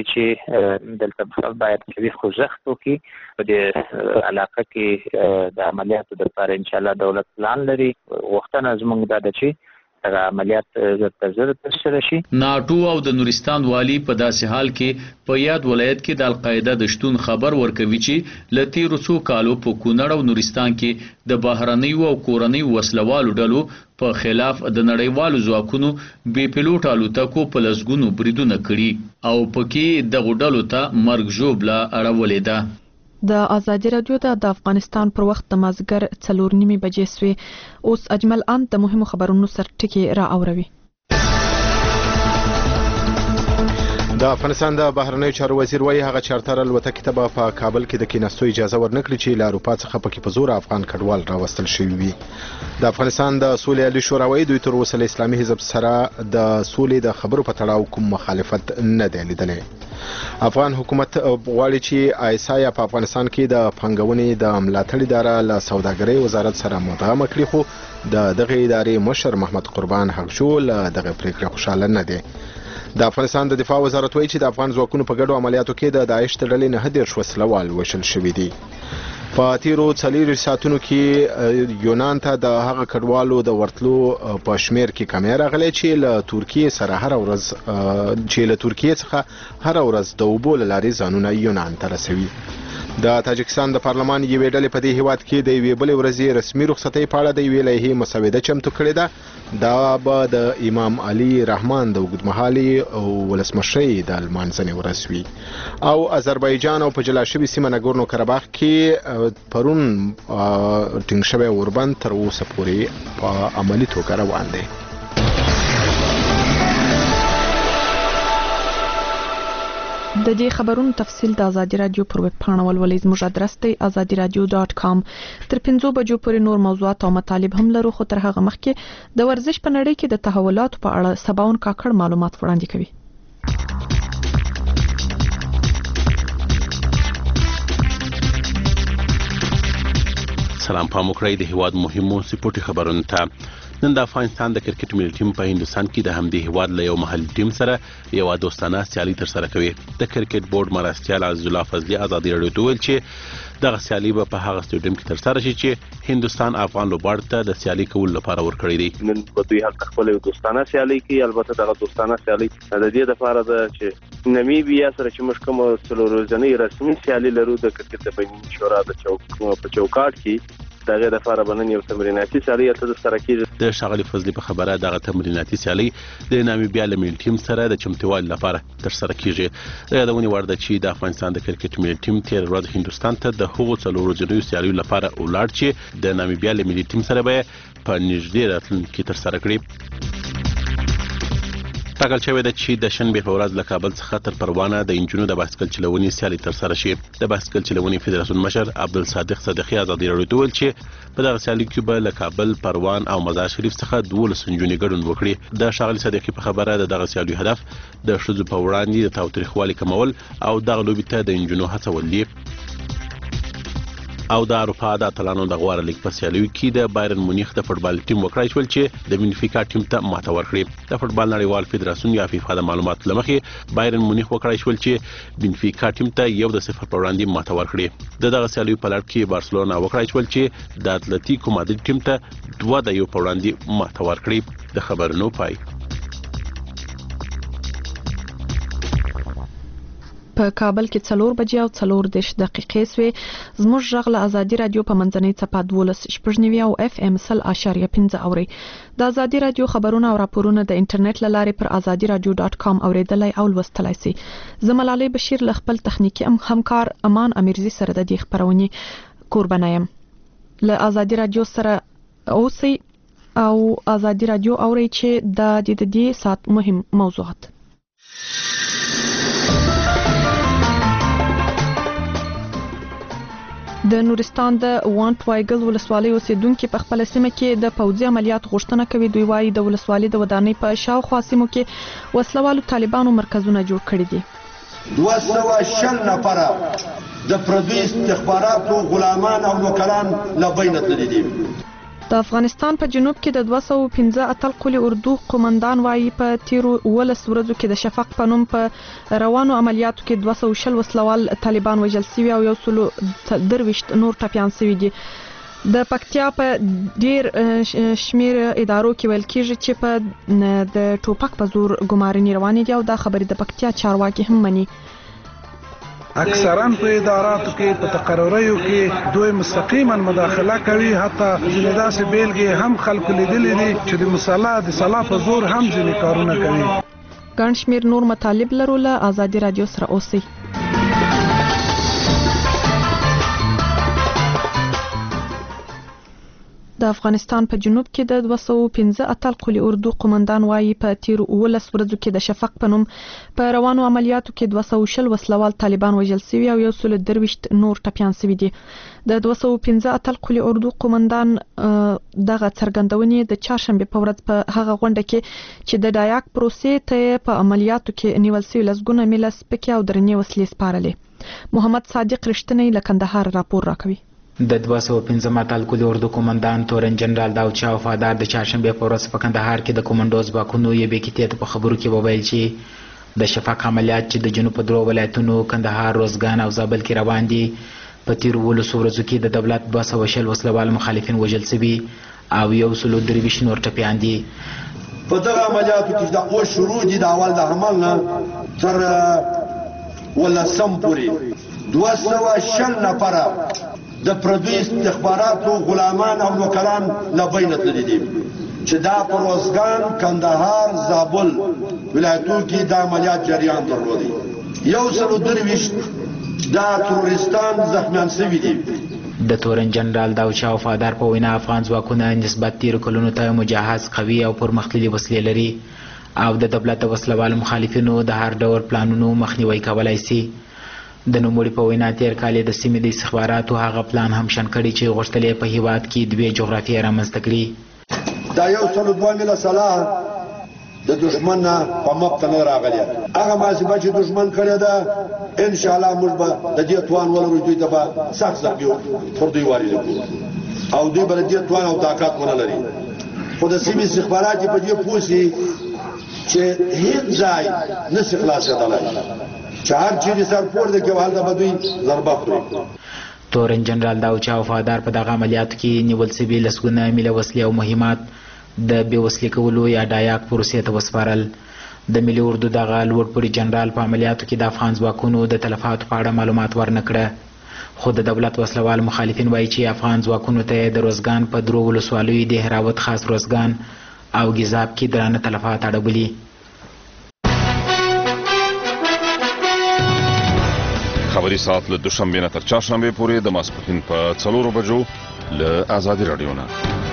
چې دلته باید قوي خوځښت وکړي په دې علاقه کې د عملیاتو لپاره ان شاء الله دولت پلان لري. غوښتنه زموږ دا ده چې عملیات زر ترسره شي. ناټو او د نورستان والی په داسې حال کې په یاد ولایت کې د القاعده د شتون خبر ورکوي چې له تیرو څو کالو په کونړ او نورستان کې د بهرنیو او کورنیو وسلوالو ډلو په خلاف د نړیوالو ځواکونو بې پیلوټ الوتکو په لسګونو بریدونه کړي او پکې دغه ډلو ته مرګ ژوبله اړولې ده. د ازادي رادیو د افغانستان پر وخت د مازګر 4:30 بجې سوې اوس اجمل ان د مهمو خبرونو سر ټکی را اوروي. د افغانستان د بهرنیو چارو وزیر وایي هغه چارتر الوتکې ته په کابل کې د کېناستو اجازه ورنکړي چې له اروپا څخه پکې په زور افغان کډوال راوستل شوي وي. د افغانستان د سولې عالی شورا وایي دوی تر اوسه له اسلامي حزب سره د سولې د خبرو په تړاو کوم مخالفت نه دی لیدلی. افغان حکومت غواړي چې آیسایا په افغانستان کې د پنګونې د ملاتړ اداره له سوداګرۍ وزارت سره مدغم کړي خو د دغه ادارې مشر محمد قربان حقجو له دغه پریکړې خوشاله نه دی. د افغانستان د دفاع وزارت وایي چې د افغان ځواکونو په ګډو عملیاتو کې د داعش د ډلې 19 وسلوال وشل شوي دي. په تیرو 4 ساعتونو کې یونان ته د هغه کډوالو د ورتلو په شمیر کې کمی راغلی چې له ترکیې څخه هر ورځ د اوبو له لارې ځانونه یونان ته رسوي. د تاجکستان د پارلمان یوې ډلې په دې هیواد کې د یوې بلې ورځې رسمي رخصتۍ په اړه د یوې لایحې مسوده چمتو کړې ده. دا به د امام علي رحمان د اوږدمهالې ولسمشرۍ د لمانځنې ورځ وي. او آذربایجان او په جلا شوي سیمه نګورنو کراباخ کې پرون ټینګ شوی اوربند تر اوسه پورې په عملي توګه روان دی. د دې خبرونو تفصیل د ازادي رادیو پر ویب پاڼه ولولئ. زموږ ادرس دی azadiradio.com. تر 5 بجو پورې نور موضوعات او مطالب هم لرو خو تر هغه مخکې د ورزش په نړۍ کې د تحولاتو په اړه سباون کاکړ معلومات وړاندې کوي. سلام پام وکړئ د هیواد مهمو سپورتي خبرونو ته. نن د افغانستان د کرکټ ملي ټیم په هندستان کې د همدې هیواد له یو محلي ټیم سره یو دوستانه سیالي ترسره کوي. د کرکټ بورډ مرستیال عزیز الله فضلي ازادي رادیو ته ویل چې دغه سیالي به په هغه سټیډیم کې ترسره شي چې هندستان افغان لوبغاړو ته د سیالي کولو لپاره ورکړی دی. نن په دوی هلته خپل دوستانه سیالي کوي. البته دغه دوستانه سیالي د دې لپاره ده چې نمیبیا سره چې موږ کوم څلورورځنۍ رسمي سیالي لرو د کرکټ د بین شورا د چوکاټ کې دغه د فار بنن یو تمریناتي سیالي ته سره کیږي. د شغلي فضلي په خبره دغه تمریناتي سیالي د نامیبیا له ملي ټیم سره د چمتووالي لپاره ترسره کیږي. د یادونې وړ ده چې د افغانستان د کرکټ ملي ټیم تیر ورځ هندستان ته د هغو څلورورځنیو سیالیو لپاره ولاړ چې د نامیبیا له ملي ټیم سره به په نږدې راتلونکي ترسره کړي. ټاکل شوې ده چې د شنبې په ورځ له کابل څخه تر پروانه د انجونو د بایسکل چلونې سیالي ترسره شي. د بایسکل چلونې فدراسیون مشر عبدالصادق صدیقي ازادي رادیو ته ویل چې په دغه سیالي کې به له کابل، پروان او مزار شریف څخه 12 انجونې ګډون وکړي. د ښاغلي صدیقي په خبره د دغه سیالیو هدف د ښځو په وړاندې د تاوتریخوالي کمول او دغه لوبې ته د انجونو هڅول دي. او د اروپا د اتلانو د غوړه لیګ په سیالیو کې د بایرن مونیخ د فوتبال ټیم وکړای شول چې د بنفیکا ټیم ته ماته ورکړي. د فوتبال نړیوال فدراسیون یا فیفا د معلوماتو لمخې بایرن مونیخ وکړای شول چې بنفیکا ټیم ته 1-0 په وړاندې ماته ورکړي. دغه سیالیو په لړ کې بارسلونا وکړای شول چې د اتلتیکو مادرید ټیم ته 2-1 په وړاندې ماته ورکړي. د خبرونو پای. په کابل کې 4 بجې او 4 دقیقې سوې. زموږ غږ له ازادي رادیو په منځنۍ څپه 12.9 او FM 100.5 اوري. د ازادي رادیو خبرونه او راپورونه د انټرنیټ له لارې پر azadiradio.com اوریدلای او لوستلای شئ. زه ملالۍ بشیر له خپل تخنیکی همکار امان امیرزی سره د دې خبرونې قربانه یم. له ازادي رادیو سره اوسئ او ازادي رادیو اورئ چې د دې سات مهم موضوعات. د نورستان د وانټ وایګل ولسوالۍ اوسیدونکو په خپل سیمه کې د پوځي عملیات غوښتنه کوي. دوی وايي د ولسوالۍ د ودانۍ په شاوخوا سیمو کې وسلوالو طالبانو مرکزونه جوړ کړي دي. 210 نفره د پردوی استخباراتو غلامان او نوکران لبینه تللي دي. د افغانستان په جنوب کې د 215 اتل قلی اردو قومندان وايي په تیرو 11 ورځو کې د شفق په نوم په روانو عملیاتو کې 200 وسلوال طالبان وژل شوي او 123 نور ټپیان شوي دي. د پکتیا په ډیر شمیر ادارو کې ویل کېږي چې په د ټوپک په زور ګمارنې روانې دي او دا خبرې د پکتیا چارواکي هم مني. اکثرا په اداراتو کې په تقرریو کې دوی مستقیما مداخله کوي. حتی ځینې داسې بیلګې هم خلکو لیدلې دي چې د مصالحه په زور هم ځینې کارونه کوي. ګڼ شمیر نور مطالب لرو. له ازادي رادیو سره اوسئ. د افغانستان په جنوب کې د 215 اتل قلی اردو قومندان وايي په تیرو 11 ورځو کې د شفق په نوم په روانو عملیاتو کې 200 وسلوال طالبان وژل شوي او 123 نور ټپیان شوي دي. د 215 اتل قلی اردو قومندان دغه څرګندونې د چهارشنبه په ورځ په هغه غونډه کې چې د ډایاک پروسې ته په عملیاتو کې نیول شوي لسګونه میله سپکې او درنې وسلې سپارلې. محمد صادق رښتینی له کندهار راپور راکوي. د 215 اتل قلی اردو قومندان تورن جنرال داوچا وفادار د چهارشنبه په ورځ په کندهار کې د کمانډو ځواکونو یې بیکیته په خبرو کې وویل چې د شفق عملیات چې د جنوب په درو ولایتونو کندهار، روزګان او زابل کې روان دي په تیرو 11 ورځو کې د دولت 200 وسلوال مخالفین وژل شوي او 123 نور ټپیان دي. په دغه عملیاتو کې د اوس شروع دي د اول د حمل نه تر ولسم پورې 210 نفره د پردوی استخباراتو غلامان او نوکران لبینه تللي دي چې دا په روزګان، کندهار، زابل ولایتونو کې د عملیات جریان درلودي. 123 دا تروریستان زخمیان شوي دي. د تورن جنرال داوچا وفادار په وینا افغان ځواکونه نسبت تیرو کلونو ته مجهز، قوي او پرمختللي وسلې لري او د دولت د وسلوالو مخالفینو د هر ډول پلانونو مخنیوي کولای شي. د نوموړي په وینا تیر کال د سیمې د استخباراتو هغه پلان هم شن کړی چې غوښتل یې په هیواد کې دوه جغرافیه رامنځته کړي. دا 102 میله سلاح د دشمن نه په مبته نه راغلی. هغه محاسبه چې دشمن کړې ده ان شاء الله موږ به د دې توان ولرو، دوی ته به سخت زخمي پر دوی وارد کړو او دوی به د دې توان او طاقت ونه لري. خو د سیمې استخبارات په دې پوه شي چې هیڅ ځای نشي خلاصېدلی. چهار چیرې سرپور د کېوال د بدوی ضربه خوري. تورن جنرال داوچا وفادار په دغه عملیاتو کې نیول شوي لسګونه میله وسلې او مهمات د بې وسلې کولو یا ډایاک پروسې ته وسپارل. د ملي اردو دغه لوړپوړي جنرال په عملیاتو کې د افغان ځواکونو د تلفاتو په اړه معلومات ورنه کړه. خو د دولت وسلوال مخالفین وایي چې افغان ځواکونو ته د روزګان په درو ولسوالیو د هراوت خاص روزګان او ګیزاب کې درانه تلفات اړولي. خبری ساعت له دوشنبه نه تر چهارشنبه پورې د ماسپښین په 4 بجو له ازادي رادیو نه.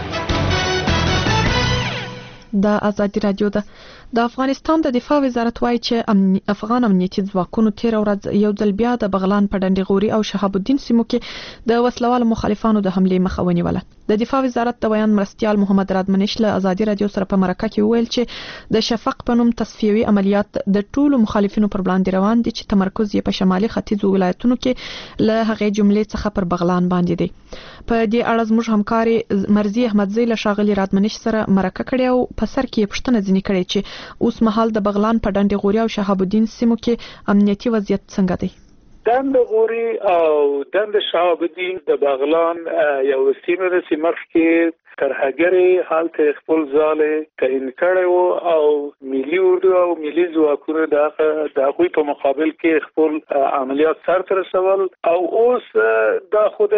د ازادي رادیو د افغانستان د دفاع وزارت وايي چې افغان امنیتي ځواکونو تیر ورځ یو ځل بیا د بغلان په ډنډغوري او شهاب الدین سیمو کې د وسلوال مخالفانو د حمله مخه ونیوله. د دفاع وزارت د بیان مرستیال محمد رادمنش له ازادي رادیو سره په مرکه کې وویل چې د شفق په نوم تصفیوي عملیات د ټولو مخالفینو پر وړاندې روان دي چې تمرکز یې په شمالي ختیځو ولایتونو کې له هغې جملې څخه پر بغلان باندې دی. په دې اړه زموږ همکاري مرزي احمدزی له ښاغلي رادمنش سره مرکه کړې او په سر کې پوښتنه ځینې کړې چې اوس مهال د بغلان په ډنډ غوري او شهاب الدین سیمو کې امنیتي وضعیت څنګه دی؟ دند غوري او دند شهاب الدین د بغلان یو سیمه د سیمخ کې ترهګری حالت خپل ځاله تعین کړو او ملي اردو او ملي ځواکونو د غوي په مقابل کې خپل عملیات سره رسول او اوس د خود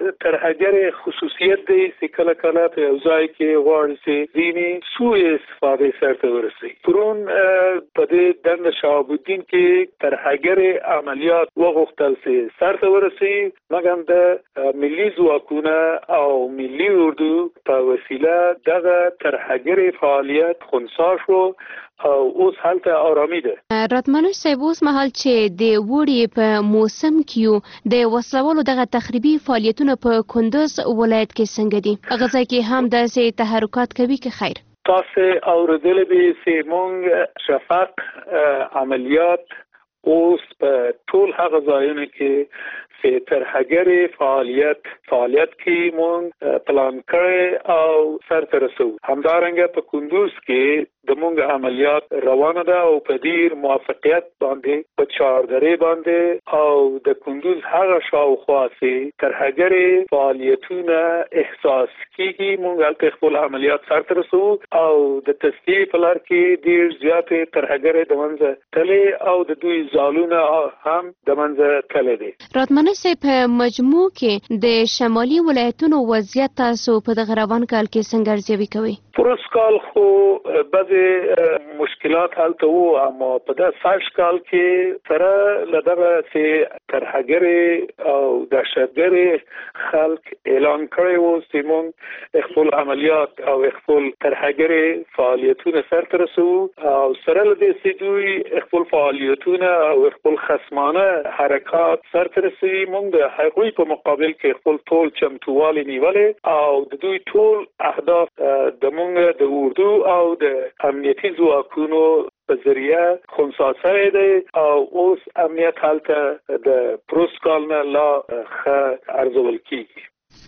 ترهګری خصوصیت دی چې کله کله په ځای کې غواړي چې ځینی سوء استفاده سره ورسي. پرون په دې دند شهاب الدین کې ترهګری عملیات وغوښتل چې سره ورسي مګر د ملي ځواکونو او ملي اردو په وسیله دغه ترهګری فعالیت خنثی شو او اوس حالت آرامي ده. رادمنش صاحب اوس مهال چې د وړي په موسم کې د وسلوالو دغه تخریبي فعالیتونه په کندوز ولایت کې څنګه دي؟ هغه ځای کې هم داسې تحرکات کوي که خیر؟ تاسو اوریدل به چې مونږ شفق عملیات اوس په ټول هغه ځایونو کې چې ترهګری فعالیت کې مونږ پلان کړی او سره رسو. همدارنګه په کندوز کې د مونږ عملیات روانه ده او په ډیر موافقت باندې په چاردرې باندې او د کندوز هغه شاوخوا چې ترهګری فعالیتونه احساس کیږي مونږ خپل عملیات سره رسو او د تصدیق په لار کې ډیر زیاتې ترهګری د منځه تلې او د دوی ځالونه هم د منځه تلې دي. رادمنش صاحب په مجموع کې د شمالي ولایتونو وضعیت تاسو په دغه روان کال کې څنګه ارزیابي کوئ؟ پروس کال خو بعضی مشکلات هلته وو اما په دغه ساش کال کې سره لدغه چې ترهګری او دهشتګری خلک اعلان کړی وو چې مونږ خپل عملیات او خپل ترهګری فعالیتونه سره رسو او سره له دې چې دوی خپل فعالیتونه او خپل خصمانه حرکات سره رسي مونږ د هغوی په مقابل کې خپل ټول چمتووالی نیولې او د دوی ټول اهداف د مونږ د اردو او د امنیتي ځواکونو په ذریعه خنثی شوی دی او اوس امنیت هلته د پروتوکول نه لا ښه ارزول کیږي.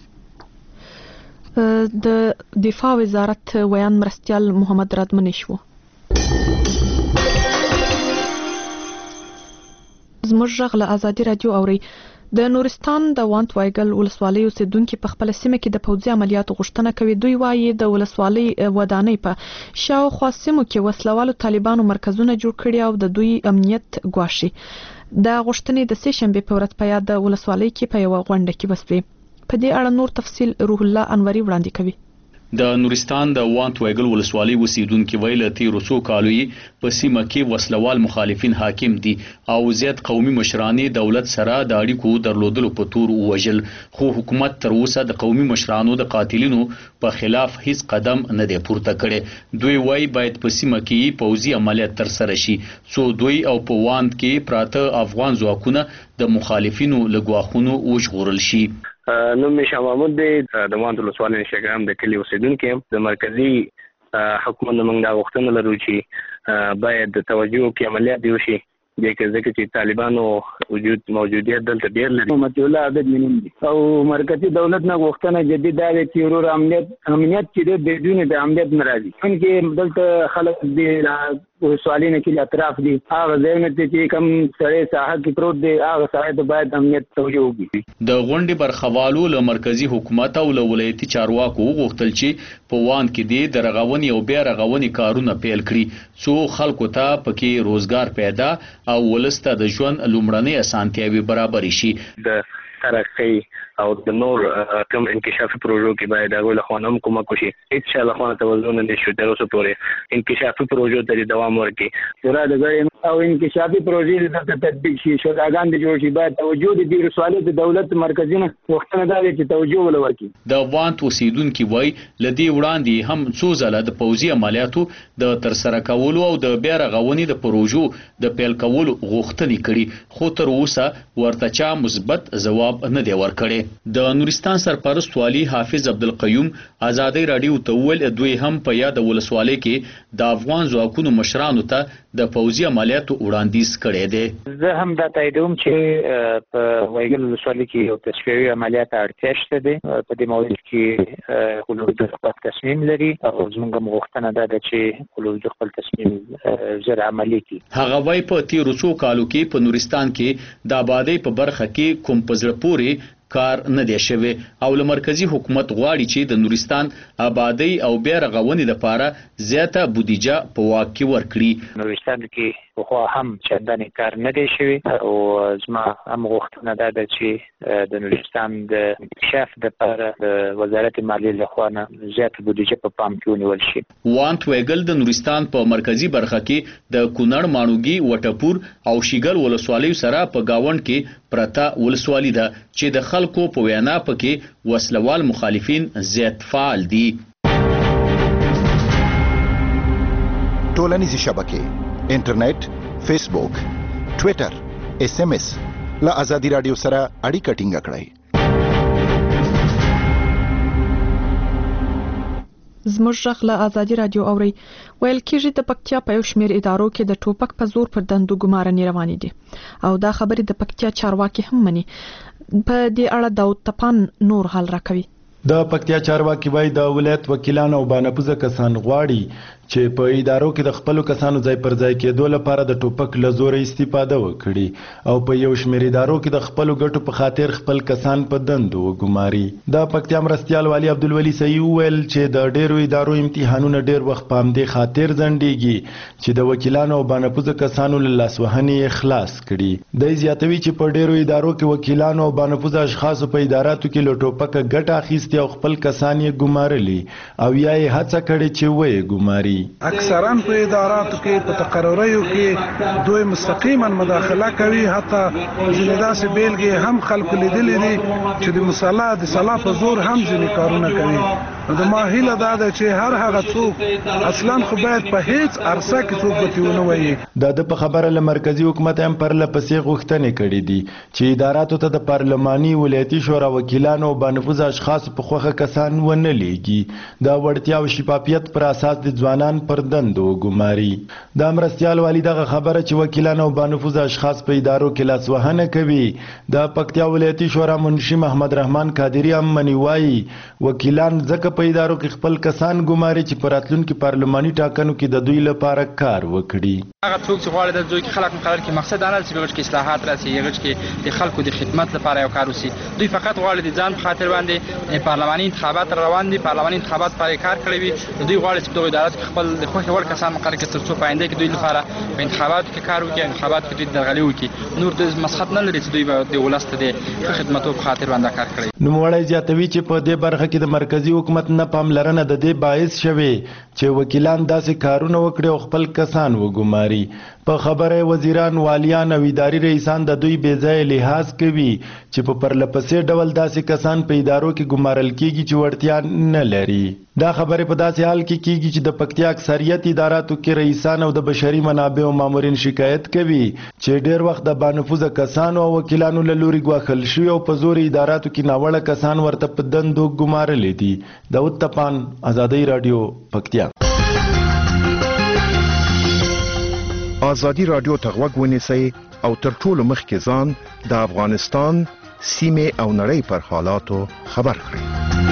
د دفاع وزارت ویان مرستیال محمد رادمنش و. زموږ غږ له ازادي رادیو اوري. د نورستان د وانت وایګل ولسوالۍ اوسیدونکو په خپل سیمه کې د پوځي عملیاتو غوښتنه کوي. دوی وایي د ولسوالۍ ودانۍ په شاوخوا سیمو کې وسلوالو طالبانو مرکزونه جوړ کړي او د دوی امنیت ګواښي. د غوښتنې د سې شنبې په ورځ په یاد د ولسوالۍ کې په یوه غونډه کې وسوې. په دې اړه نور تفصیل روح الله انوري وړاندې کوي. د نورستان د وانت وایګل ولسوالۍ اوسیدونکو ویل تیرو څو کالو په سیمه کې وسلوال مخالفین حاکم دي او زیات قومي مشران دولت سره د اړیکو درلودلو په تور وژل خو حکومت تر اوسه د قومي مشرانو د قاتلینو په خلاف هیڅ قدم نه دی پورته کړی. دوی وایي باید په سیمه کې پوځي عملیات تر سره شي څو دوی او په وانت کې پراته افغان ځواکونه د مخالفینو لګواخونو وژغورل شي. نوم مې شاه محمود دی د وانت ولسوالۍ شګرام د کلي اوسیدونکی یم. د مرکزي حکومت نه موږ دا غوښتنه لرو چې باید د توجه وکړي عملیات دی وشي ځکه چې طالبانو موجودیت دلته ډېر لري. محمد الله عبد منیم دي او مرکزي دولت نه غوښتنه جدي دا دی چې ورور امنیت چې د بدون د امنیت ناراضي څنګه دلته خلک دي ولسوالۍ کې اطراف دي هغه ځایونه چې کوم سړی ساحه کې پروت دی هغه سړی ته باید امنیت توجه وکړي. د غونډې برخوالو له مرکزي حکومت او له ولایتي چارواکو غوښتل چې په وان کې د رغونې او بیا رغونې کارونه پیل کړي څو خلکو ته پکې روزګار پیدا او ولسته د ژوند لومړنۍ اسانتیاوې برابر شي. د ترقی او د نور کوم انکشافي پروژو کې باید هغوی له خوا هم کومک وشي. هېڅ چا له خوا توجه نه دی شوی تر اوسه پورې انکشافي پروژو ته دوام ورکړي. پوره د ګډې او انکشافي پروژې دلته تطبیق شي شوراګان دې جوړ شي باید توجه د دې ولسوالۍ د دولت مرکزي نه غوښتنه دا دی چې توجه ول ورکړي. د وانت اوسیدونکي وایي له دې وړاندې هم څو ځله د پوځي عملیاتو د ترسره کولو او د بیا رغونې د پروژو د پیل کولو غوښتنې کړي خو تر اوسه ورته چا مثبت ځواب نه دی ورکړی. د نورستان سرپرست والی حافظ عبدالقیوم آزادی رادیو ته وویل دوی هم په یاد ولسوالۍ کې د افغان ځواکونو مشرانو ته د پوځي عملیاتو وړاندیز کړی دی. زه هم دا تاییدوم چې په وایګل ولسوالۍ کې یو تشویقي عملیات اړتیا شته دی. په دې مورد کې خپل خپل تصمیم لري او زموږ غوښتنه ده چې خپل تصمیم زر عملی کړي. هغه وايي په تیرو څو کالو کې په نورستان کې د آبادی په برخه کې کوم په زړه پورې کار نه دی شوی او له مرکزی حکومت غواړي چې د نورستان آبادی او بیا رغونې لپاره زیاته بودیجه په واک کې ورکړي. نورستان کې خو هم چندانې کار نه دی شوی او زما هم غوښتنه ده چې د نورستان د انکشاف لپاره د وزارت مالیې لخوا نه زیاته بودیجه په پام کې ونیول شي. وانت ویګل د نورستان په مرکزی برخه کې د کونړ ماڼوګي وټپور او شیګل ولسوالیو سره په گاوند کې پرتا ولسوالي ده چې د خلکو په وینا پکې وسلوال مخالفین زیات فعال دي. ټولنیزې شبکې انټرنیټ، فیسبوک، ټویټر، SMS له آزادی رادیو سره اړیکه ټینګه کړئ. زموږ غږ له آزادی رادیو اوري. ویل کېږي د پکتیا په یو شمېر ادارو کې د ټوپک په زور پر دندو ګمارنې روانې دي او دا خبرې د پکتیا چارواکي هم مني. په دې اړه داود تپان نور حال راکوي. د پکتیا چارواکي وايي د ولایت وکیلان او بانفوذه کسان غواړي چې په ادارو کې د خپل کسانو ځای پر ځای کېدو لپاره د ټوپک له زور استفاده وکړي او په یو شمېر ادارو کې د خپل ګټو په خاطر خپل کسان په دندو وګماري. د پکتیا مرستيال والی عبدالولي صحیح ویل چې د ډیرو ادارو امتحانونه ډیر وخت په همدې خاطر ځنډيږي چې د وکیلانو او بانفوذه کسانو له لاسوهنې خلاص کړي. د زیاتوي چې په ډیرو ادارو کې وکیلانو او بانفوذه اشخاصو په اداراتو کې له ټوپک ګټه اخیستي او خپل کسان یې ګمارلي او یا یې هڅه کړې چې وې ګماري. اکثرا په اداراتو کې په تقرریو کې دوی مستقیما مداخله کوي. حتی ځینې داسې بیلګې هم خلکو لیدلې دي چې د مصالحه د صلاح په زور هم ځینې کارونه کوي. د ما هیله دا ده چې هر هغه څوک اصلا خو باید په هیڅ عرصه کې څوک به ونه وایي. د په خبره له مرکزی حکومت هم پر لپسې غوښتنې کړې دي چې اداراتو ته د پارلماني ولایتي شورا وکیلانو او بانفوذه اشخاص په خوخه کسان ونه لیږي. د وړتیا او شفافیت پر اساس د ځوانان پر دندو ګماري. د مرستيال والی دغه خبره چې وکیلان او بانفوذه اشخاص په ادارو کې لاسوهنه کوي د پکتیا ولایتي شورا منشي محمد رحمان قادری هم منی وایي وکیلان ځکه په ادارو کې خپل کسان ګماري چې پر راتلونکي پارلماني ټاکنو کې د دوی لپاره کار وکړي. هغه څوک چې غواړي د دوی کې خلک مقرر کړي مقصد دا نه چې بغیر کې اصلاحات راسي یغه کې د خلکو د خدمت لپاره یو کار وسی. دوی فقط غواړي د ځان په خاطر باندې پارلماني انتخابات روان دي، پارلماني انتخابات لپاره کار کوي. دوی غواړي چې د ادارات کې خپل د خوښ وړ کسان مقرر کړي ترڅو په آینده کې دوی لپاره په انتخاباتو کې کار وکړي، انتخابات کې دوی درغلي وکړي. نور د مسخت نه لري چې دوی د ولست د خدماتو په خاطر باندې کار کوي. نوموړی زیاتوي چې په دې برخه کې د مرکزی حکومت نه پاملرنه د دې باعث شوه چې وکیلان داسې کارونه وکړي او خپل کسان وګماري. په خبره وزیران، والیان او اداري رئیسان د دوی بې ځای لحاظ کوي چې په پرلپسې ډول داسې کسان په ادارو کې ګمارل کیږي چې وړتیا نه لري. دا خبره په داسې حال کې کیږي چې د پکتیا اکثریت اداراتو کې رئیسان او د بشري منابعو مامورین شکایت کوي چې ډیر وخت د بانفوذه کسانو او وکیلانو له لوري ګواښل شوي او په زور اداراتو کې ناوړه کسان ورته په دندو ګمارلې دي. داود تپان، آزادی رادیو، پکتیا. آزادی رادیو ته غوږ ونیسئ او تر ټولو مخکې ځان د افغانستان سیمې او نړۍ پر حالاتو خبر کړئ.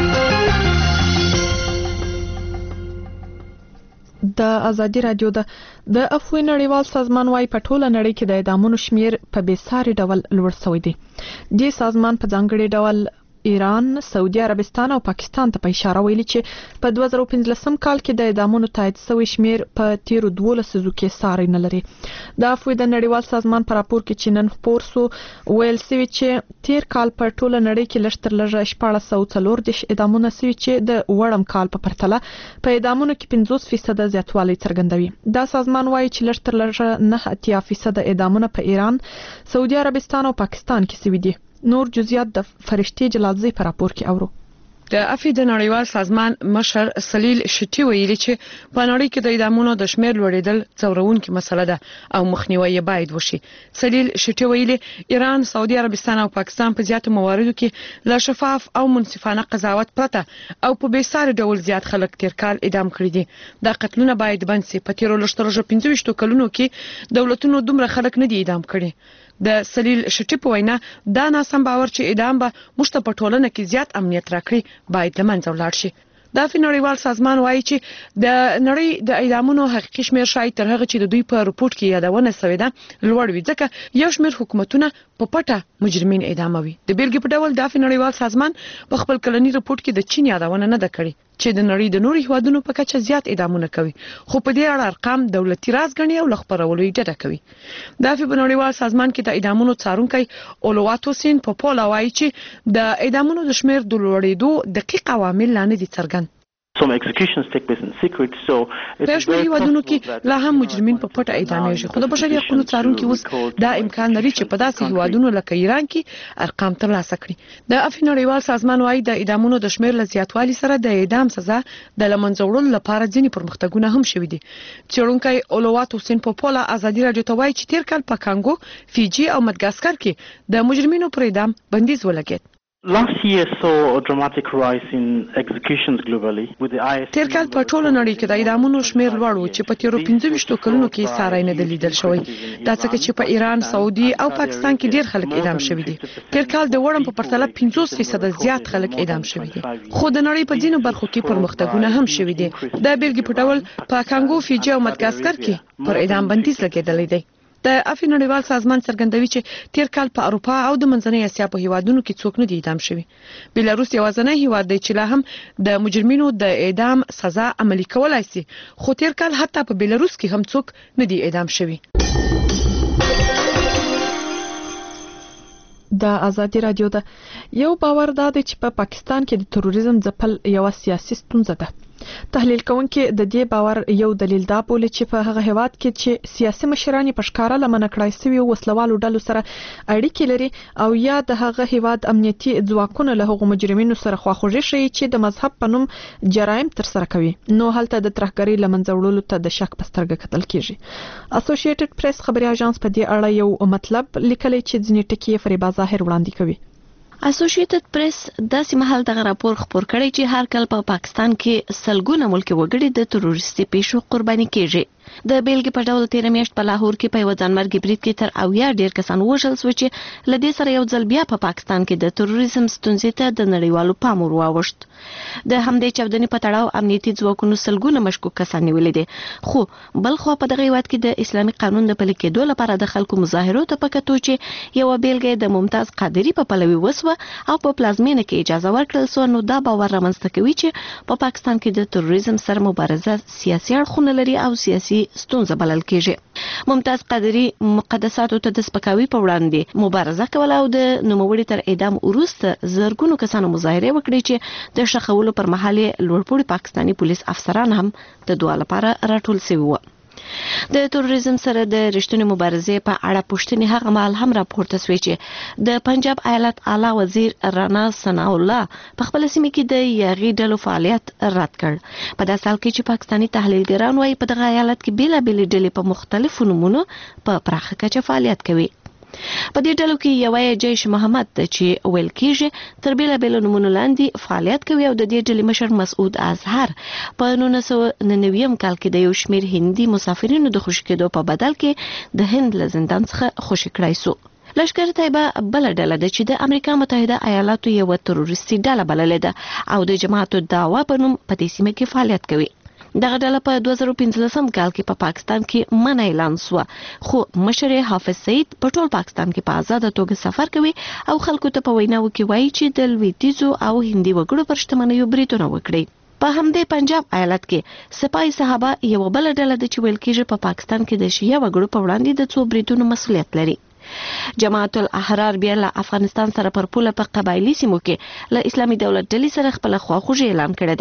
د آزادی رادیو د افوی نړیوال سازمان وايي په ټوله نړۍ کې د اعدامونو شمیر په بېساري ډول لوړ شوی دی. دې سازمان په ځانګړي ډول ایران، سعودي عربستان او پاکستان ته په اشاره ویلي چې په 2015 کال کې د اعدامونو تایید شوی شمیر په تیرو 12 لسیزو کې ساری نه لري. د افوی د نړیوال سازمان په راپور کې چې نن خپور سو ویل سوي چې تیر کال په ټوله نړۍ کې لږ تر لږه 1440 اعدامونه سوي چې د وړم کال په پرتله په اعدامونو کې 50% زیاتوالی څرګندوي. دا سازمان وايي چې لږ تر لږه 9% اعدامونه په ایران، سعودي عربستان او پاکستان کې سوي دي. نور جزئیات د فرشتي جلالزی په راپور کې اورو. د افی د نړیوال سازمان مشر سلیل شټي ویلي چې په نړۍ کې د اعدامونو د شمیر لوړېدل څورونکې مسله ده او مخنیوي یې باید وشي. سلیل شټي ویلي ایران، سعودي عربستان او پاکستان په زیاتو مواردو کې لا شفاف او منصفانه قضاوت پرته او په بیسار ډول زیات خلک تیر کال اعدام کړي دي. دا قتلونه باید بند شي. په تیرو لږتر 15 کلونو کې دولتونو دومره خلک نه دي اعدام کړي. د سلیل شټي په وینا دا ناسم باور چې اعدام به مشته په ټولنه کې زیات امنیت راکړي باید له منځه ولاړ شي. د نړیوال سازمان وایي چې د نړۍ د اعدامونو حقیقي شمیر شاید تر هغه چې د دوی په رپورت کې یادونه شوې ده لوړ وي، ځکه یو شمیر حکومتونه په پټه مجرمین اعداموي. د بیلګې په ډول د نړیوال سازمان په خپل کلنی رپورت کې د چین یادونه نه ده کړې چې د نړۍ د نورو هیوادونو په کچه زیات اعدامونه کوي، خو په دې اړه ارقام دولتي راز ګڼي او لخبرولو یې ډډه کوي. د نړیوال سازمان کې د اعدامونو څارونکی اولواتوسین پوپولا وایي چې د اعدامونو د شمیر د لوړېدو دقیق عوامل لا نه دي څرګند. Some executions take place in secret, so په شمېر هیوادونو کې لا هم مجرمین په پټه اعدامېږي، خو د بشري حقوقو څارونکي اوس دا امکان لري چې په داسې هیوادونو لکه ایران کې ارقام ترلاسه کړي. د نړیوال سازمان وایي د اعدامونو د شمیر له زیاتوالي سره د اعدام سزا د له منځه وړلو لپاره ځینې پرمختګونه هم شوي دي. څېړونکی اولواتوسین پوپولا ازادي راډیو ته وایي چې تیر کال په کانګو، فیجی او مدغاسکر کې د مجرمینو پر اعدام بندیز ولګېد. Last year saw a dramatic rise in executions globally with the IS. تیر کال په ټوله نړۍ کې د اعدامونو شمیر لوړ و چې په تیرو 15 کلونو کې ساری نه لیدل شوی. دا څنګه چې په ایران، سعودي او پاکستان کې ډیر خلک اعدام شوي دي. تیر کال د وړم په پرتله 50% زیات خلک اعدام شوي دي. خو د نړۍ په ځینو برخو کې پرمختګونه هم شوي دي. دا بیلګې په ډول په کانګو، فیجی او مدغاسکر کې پر اعدام بندیز لګیدلی دی. د نړیوال سازمان څرګندوي چې تیر کال په اروپا او د منځنۍ اسیا په هیوادونو کې څوک نه دي اعدام شوي. بیلاروس یوازینی هیواد دی چې لا هم د مجرمینو د اعدام سزا عملي کولای شي، خو تیر کال حتی په بیلاروس کې هم څوک نه دي اعدام شوي. د ازادي راډیو د یو باور دا دی چې په پاکستان کې د تروریزم ځپل یو سیاسي ستونزه ده. تحلیل کوونکي د دې باور یو دلیل دا بولي چې په هغه هیواد کې چې سیاسي مشران په ښکارا لمنه کړای شوی وسلوالو ډلو سره اړیکې لري او یا د هغه هیواد امنیتي ځواکونه له هغو مجرمینو سره خواخوږي شي چې د مذهب په نوم جرایم تر سره کوي، نو هلته د ترهګرۍ لمنځه وړلو ته د شک په سترګه کتل کیږي. اسوسییټډ پریس خبري اژانس په دې اړه یو مطلب لیکلی چې ځینې ټکي فریبا ظاهر وړاندې کوي. اسوسییټډ پریس داسې مهال دغه راپور خپور کړی چې هر کال په پاکستان کې سلګونه ملکي وګړي د تروریستي پیښو قرباني کیږي. د بیلګې په ډول تیر میاشت په لاهور کې په یو ځانمرګي برید کې تر 80 ډیر کسان وژل شو چې لدې سره یو ځل بیا په پاکستان کې د تروریزم ستونزې ته د نړیوالو پام ورواوښت. د همدې چاودنې په تړاو امنیتي ځواکونو سلګونه مشکوک کسان نیولي دي، خو بل خو په دغه هیواد کې د اسلامي قانون د پلي کېدو لپاره د خلکو مظاهرو ته پکتو چې یو بیلګه د ممتاز قادری په پلوي وسوه او په پلازمینه کې اجازه ورکړل سو، نو دا باور رامنځته کوي چې په پاکستان کې د تروریزم سره مبارزه سیاسي اړخونه لري او سیاسي ستونزه بلل کېږي. ممتاز قادری مقدساتو ته د سپکاوي په وړاندې مبارزه کوله او د نوموړي تر اعدام وروسته زرګونو کسانو مظاهره وکړي چې د شخولو پر مهال لوړپوړي پاکستاني پولیس افسران هم د دعا لپاره راټول شوي وو. د تروریزم سره د رښتینې مبارزې په اړه پوښتنې هغه مهال هم راپورته شوې چې د پنجاب ایالت اعلی وزیر رانا ثناء الله په خپل سیمه کې د یاغي ډلو فعالیت رد کړ. په داسې حال کې چې پاکستاني تحلیلګران وايي په دغه ایالت کې بیلابېلې ډلې په مختلفو نومونو په پراخه کچه فعالیت کوي. په دې ډلو کې یو جیش محمد چې ویل کېږي تر بیلابېلو نومونو لاندې فعالیت کوي او د دې ډلې مشر مسعود اظهر په 1999 کال کې د یو شمېر هندي مسافرینو د خوشي کېدو په بدل کې د هند له زندان څخه خوشي کړای سو. لشکر طیبه بل ډله ده چې د امریکا متحده ایالاتو یو تروریستي ډله بللې ده او د جماعت الدعوه په نوم په دې سیمه کې فعالیت کوي. دغه ډله په 2015 کال کې په پاکستان کې منع اعلان شو، خو مشر حافظ سعید په ټول پاکستان کې په آزاد توګه سفر کوي او خلکو ته په ویناو کې وایي چې د لویدیځو او هندي وګړو پر شتمنیو بریدونه وکړي. په همدې پنجاب ایالت کې سپای صحابه یو بل ډله ده چې ویل کېږي په پاکستان کې د شیعه وګړو په وړاندې د څو بریدونو مسؤلیت لري. جماعت الاحرار بیا له افغانستان سره پر پوله په قبایلی سیمو کې له اسلامي دولت ډلې سره خپل خواخوږي اعلان کړی ده.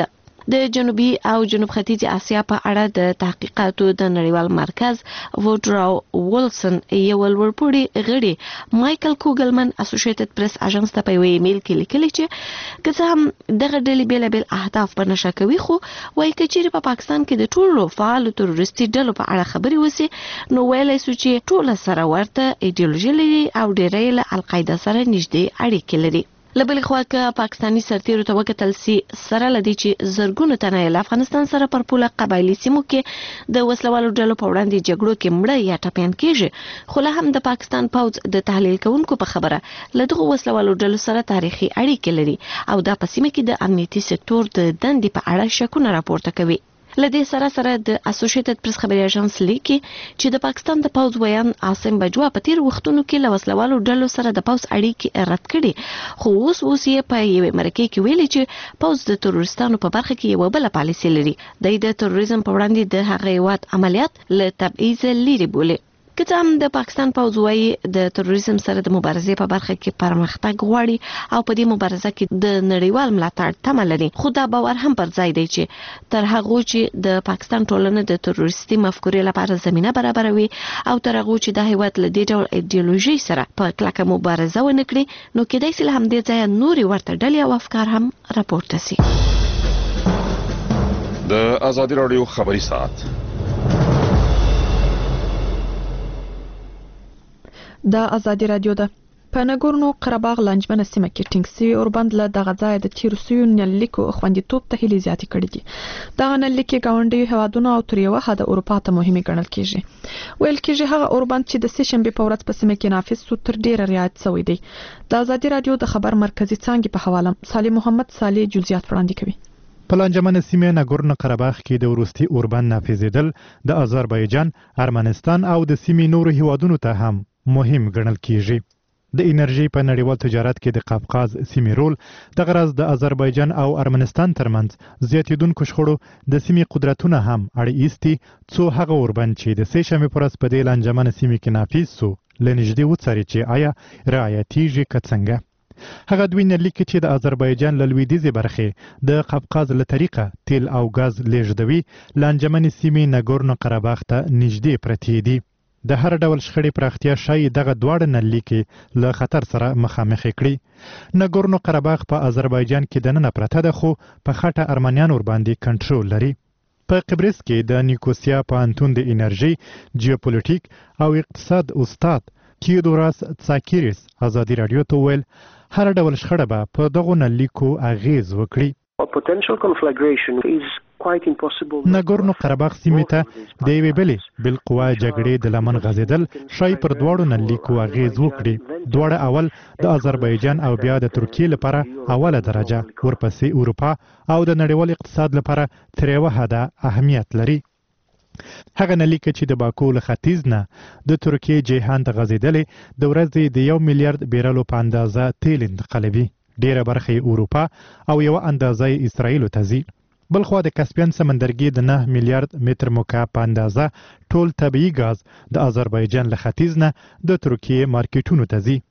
د جنوبي او جنوب ختیځ اسیا په اړه د تحقیقاتو د نړیوال مرکز وودراو ویلسن یو لوړپوړي غړي مایکل کوګلمن اسوسییټډ پریس اژانس ته په ایمیل کې لیکلي چې که څه هم دغه ډلې بیلابیل اهداف په نشه کوي خو وایي که چیرې په پاکستان کې د ټولو فعالو تروریستي ډلو په اړه خبرې وسي نو ویلی سو چې ټوله سره ورته ایډیولوژي لري او ډېری له القاعده سره نږدې اړیکې لري. له بلې خوا که پاکستاني سرتیرو ته وکتل سي سره له دې چې زرګونو تنه له افغانستان سره پر پوله قبایلي سیمو کې د وسلوالو ډلو په وړاندې جګړو کې مړه یا ټپیان کېږي خو لا هم د پاکستان پوځ د تحلیل کوونکو په خبره له دغو وسلوالو ډلو سره تاریخي اړیکې لري او دا په سیمه کې د امنیتي سکتور د دندې په اړه شکونه راپورته کوي. لدې سره د اسوسییټډ پریس خبري اژانس لیکي چې د پاکستان د پوځ ویان عاصم بجوا په تیر وختونو کې له وسلوالو ډلو سره د پوځ اړیکې رد کړي خو اوس یې په یوې مرکې کې ویلي چې پوځ د تروریستانو په برخه کې یو بل پالیسي لري. د تروریزم په وړاندې د هغه هیواد عملیات له تبعیض لري بولي. که څه هم د پاکستان پوځ وایي د تروریزم سره د مبارزې په برخه کې پرمختګ غواړي او په دې مبارزه کې د نړیوال ملاتړ تمه لري خو دا باور هم پر ځای دی چې تر هغه چې د پاکستان ټولنه د تروریستي مفکورې لپاره زمينه برابروي او تر هغه چې د هیواد له دې ډول ایډیولوژي سره په کلکه مبارزه ونه کړي نو کېدای شي هم دې ځای نوري ورته ډلې او افکار هم راپورته سي. د آزادي رادیو خبري ساعت د ازادي رادیو ده په نګورنو قرهباغ لنجمنه سیمه کې ټینګ سوي اوربند له دغه ځای د تیرو سویو نلیکو خوندیتوب ته هلې زیاتې کړې دي. دغه نلیکې ګاونډیو هیوادونو او تر یوه حده اروپا ته مهمې ګڼل کېږي. ویل کېږي هغه اوربند چې د سهشنبې په ورځ په سیمه کې نافذ سو تر ډیره رعایت شوی دی. د ازادي رادیو د خبر مرکزی څانګې په حواله صالح محمد صالح جزئیات وړاندې کوي. په لنجمنه سیمه نګورنو قرهباغ کې د وروستي اوربند نافذېدل د آذربایجان، ارمنستان او د سیمې نورو هیوادونو ته هم مهم ګڼل کیږي. د انرژي په نړیوال تجارت کې د قفقاز سیمې رول د غرض د آذربایجان او ارمنستان ترمنځ زیاتیدونکو شخړو د سیمې قدرتونه هم اړ ایستي څو هغه اوربند چې د سهشنبې په ورځ په دې لنجمنه سیمې کې نافذ سو له نږدې وڅاري چې آیا رعایتیږي که څنګه. هغه دوی نلیکي چې د آذربایجان له لویدیځې برخې د قفقاز له طریقه تیل او غاز لیږدوي لنجمنې سیمې نګورنو قرهباغ ته نږدې پرتې دي. د هر ډول شخړې پراختیا شایي دغه دواړه نلیکې له خطر سره مخامخ کړي. نګورنو قرهباغ په آذربایجان کې دننه پرته ده خو په خټه ارمنیان ورباندې کنټرول لري. په قبرس کې د نیکوسیا پوهنتون د انرژي، جیوپولیټیک او اقتصاد استاد تیودوراس تساکیریس ازادي رادیو ته ویل هر ډول شخړه به په دغو نلیکو اغیز وکړي. نګورنو قرهباغ سیمې ته د یوې بلې بالقوه جګړې د لمن غځېدل شاید پر دواړو نلیکو اغیز وکړي. دواړه اول د آذربایجان او بیا د ترکیې لپاره اوله درجه، ورپسې اروپا او د نړیوال اقتصاد لپاره تر یوه حده اهمیت لري. هغه نلیکه چې د باکو له ختیځ نه د ترکیې جیهان ته غځېدلې د ورځې د 1 میلیارډ بیرلو په اندازه تیل انتقالوي. ډیره برخه اروپا او یو اندازه اسرائیل ته ځي. بلخوا د کسپین سمندرګي د 9 میلیارډ متر مکعب په اندازه ټول طبيعي غاز د آذربایجان له ختیځ نه د ترکیې مارکیټونو ته ځي.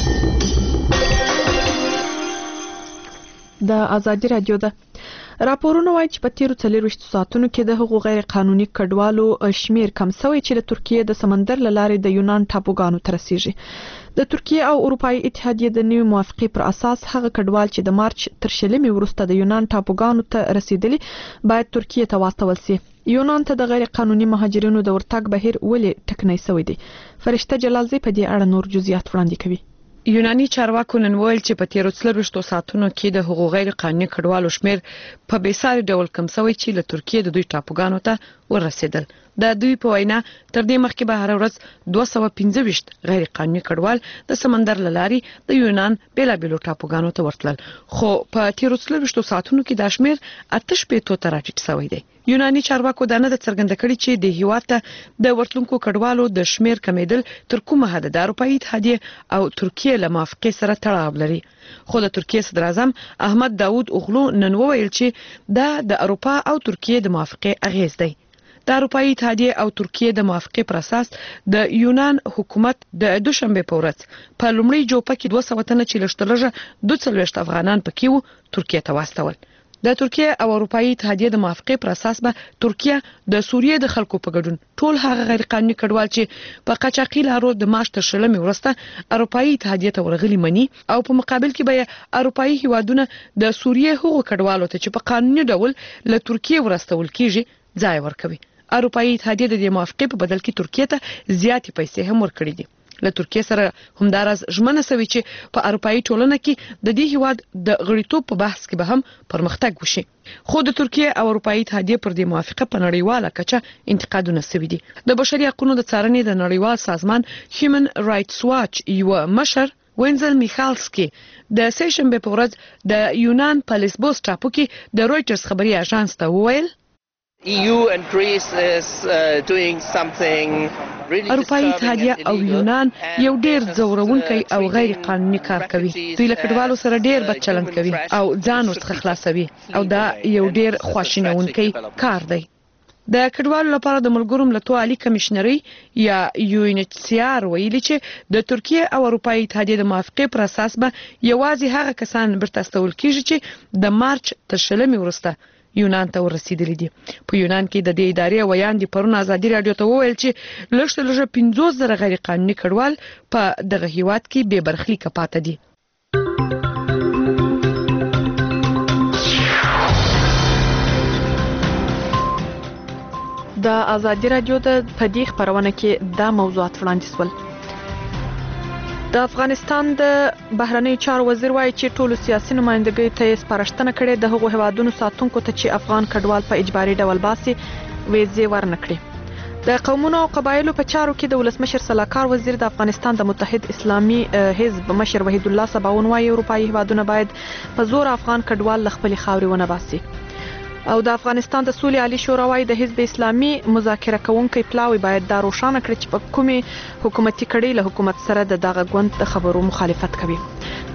د ازادي رادیو ده راپورونه وایي چې په تیرو 24 ساعتونو کې د حقوق غیر قانوني کډوالو شمیر کم شوی چې د ترکیې د سمندر له لارې د یونان ټاپوګانو ته رسیږي. د ترکیې او اروپאי اتحادیې د نوې موافقې پر اساس هغه کډوال چې د مارچ تر شلمې وروسته د یونان ټاپوګانو ته رسیدلي باید ترکیې ته واستول شي. یونان ته د غیر قانوني مهاجرینو د ورتګ بهیر ولې ټکنی شوی دی؟ فرشته جلالزی په دې اړه نور جزئیات وړاندې کوي. یوناني چارواکو نن ویل چې په تیرو 24 ساعتونو کې د حقوق غیر قانوني کډوالو شمیر په بیساري ډول کم شوی چې له ترکیې د دوی ټاپوګانو ته ورسېدل. د دوی په وینا تر دې مخکې به هر ورځ 215 غیر قانوني کډوال د سمندر له لارې د یونان بیلابیلو ټاپوګانو ته ورتلل، خو په تیرو 24 ساعتونو کې دا شمیر 8 ته راټیټ شوی دی. یوناني چارواکو دا نه د څرګنده کړي چې د هیواد ته د ورتلونکو کډوالو د شمیر کمیدل تر کومه حد د اروپאי اتحادیې او ترکیې له موافقې سره تړاو لري. خو د ترکیې صدر اعظم احمد داوود اوغلو نن وویل چې دا د اروپا او ترکیې د موافقې اغیز دی. د اروپאי اتحادیې او ترکیې د موافقې پر اساس د یونان حکومت د دوشنبه په ورځ په لومړي جوپه کې 200 تنه چې لږ 240 افغانان پکې وو ترکیې ته واستول. د ترکیه او اروپאי اتحادیه د موافقې پر اساس به ترکیه د سوریې د خلکو په ګډون ټول هغه غیر قانوني کډوال چې په قاچاقي لارو د مارچ تر 20 وروسته اروپאי اتحادیه ته ورغلي مني او په مقابل کې به اروپאי هیوادونه د سوریې هغو کډوالو ته چې په قانوني ډول له ترکیه ورستول کیږي ځای ورکوي. اروپאי اتحادیه د دې موافقې په بدل کې ترکیه ته زیاتې پیسې هم ورکړي دي. له ترکیه سره همداراز ژمنه شوې چې په اروپאי ټولنه کې د دې هیواد د غړیتوب په بحث کې به هم پرمختګ وشي. خو د ترکیه او اروپאי اتحادیه پر دې موافقه په نړیواله کچه انتقادونه شوي دي. د بشري حقوقو د څارنې د نړیوال سازمان هیومن رائټس واچ یو مشر وینزل میخالسکی د سیشنبه په ورځ د یونان په لیسبوس ټاپو کې د رويټرز خبري اژانس ته وویل EU and Greece is doing something really اروپאי اتحادیه او یونان یو ډیر ځورونکی او غیر قانوني کار کوي. دوی له کډوالو سره ډیر بد چلند کوي او ځان ورڅخه خلاصوي او دا یو ډیر خواشینونکی کار دی. د کډوالو لپاره د ملګرو ملتونو عالی کمشنري یا UNHCR ویلي چې د ترکیه او اروپאי اتحادیه د موافقې پر اساس به یوازې هغه کسان برته استول کیږي چې د مارچ تر 20 وروسته یونان ته ورسېدلي دي. په یونان کې د دې ادارې ویان دي پرون ازادي رادیو ته وویل چې لږ 50,000 غیر قانوني کډوال په دغه هیواد کې بې برخلیکه پاتې دي. د ازادي رادیو د پدې خبرونه کې دا موضوعات وړاندې شول. د افغانستان د بهرنیو چارو وزیر وایي چې ټولو سیاسي نمائندګیو ته سپارښتنه کړې د هغو هیوادونو ساتونکو ته چې افغان کډوال په اجباري ډول باسي ویزې ورنکړي. د قومونو او قبایلو په چارو کې د ولسمشر سلاکار وزیر د افغانستان د متحد اسلامي حزب مشر وحید الله صباون وایي اروپאי هیوادونه باید په زور افغان کډوال له خپلې خاورې ونه باسي. او د افغانستان د سولې عالی شورا وايي د حزب اسلامي مذاکره کوونکي پلاوی باید دا روښانه کړي چې په کومې حکومتي کړۍ له حکومت سره د دغه ګوند د خبرو مخالفت کوي.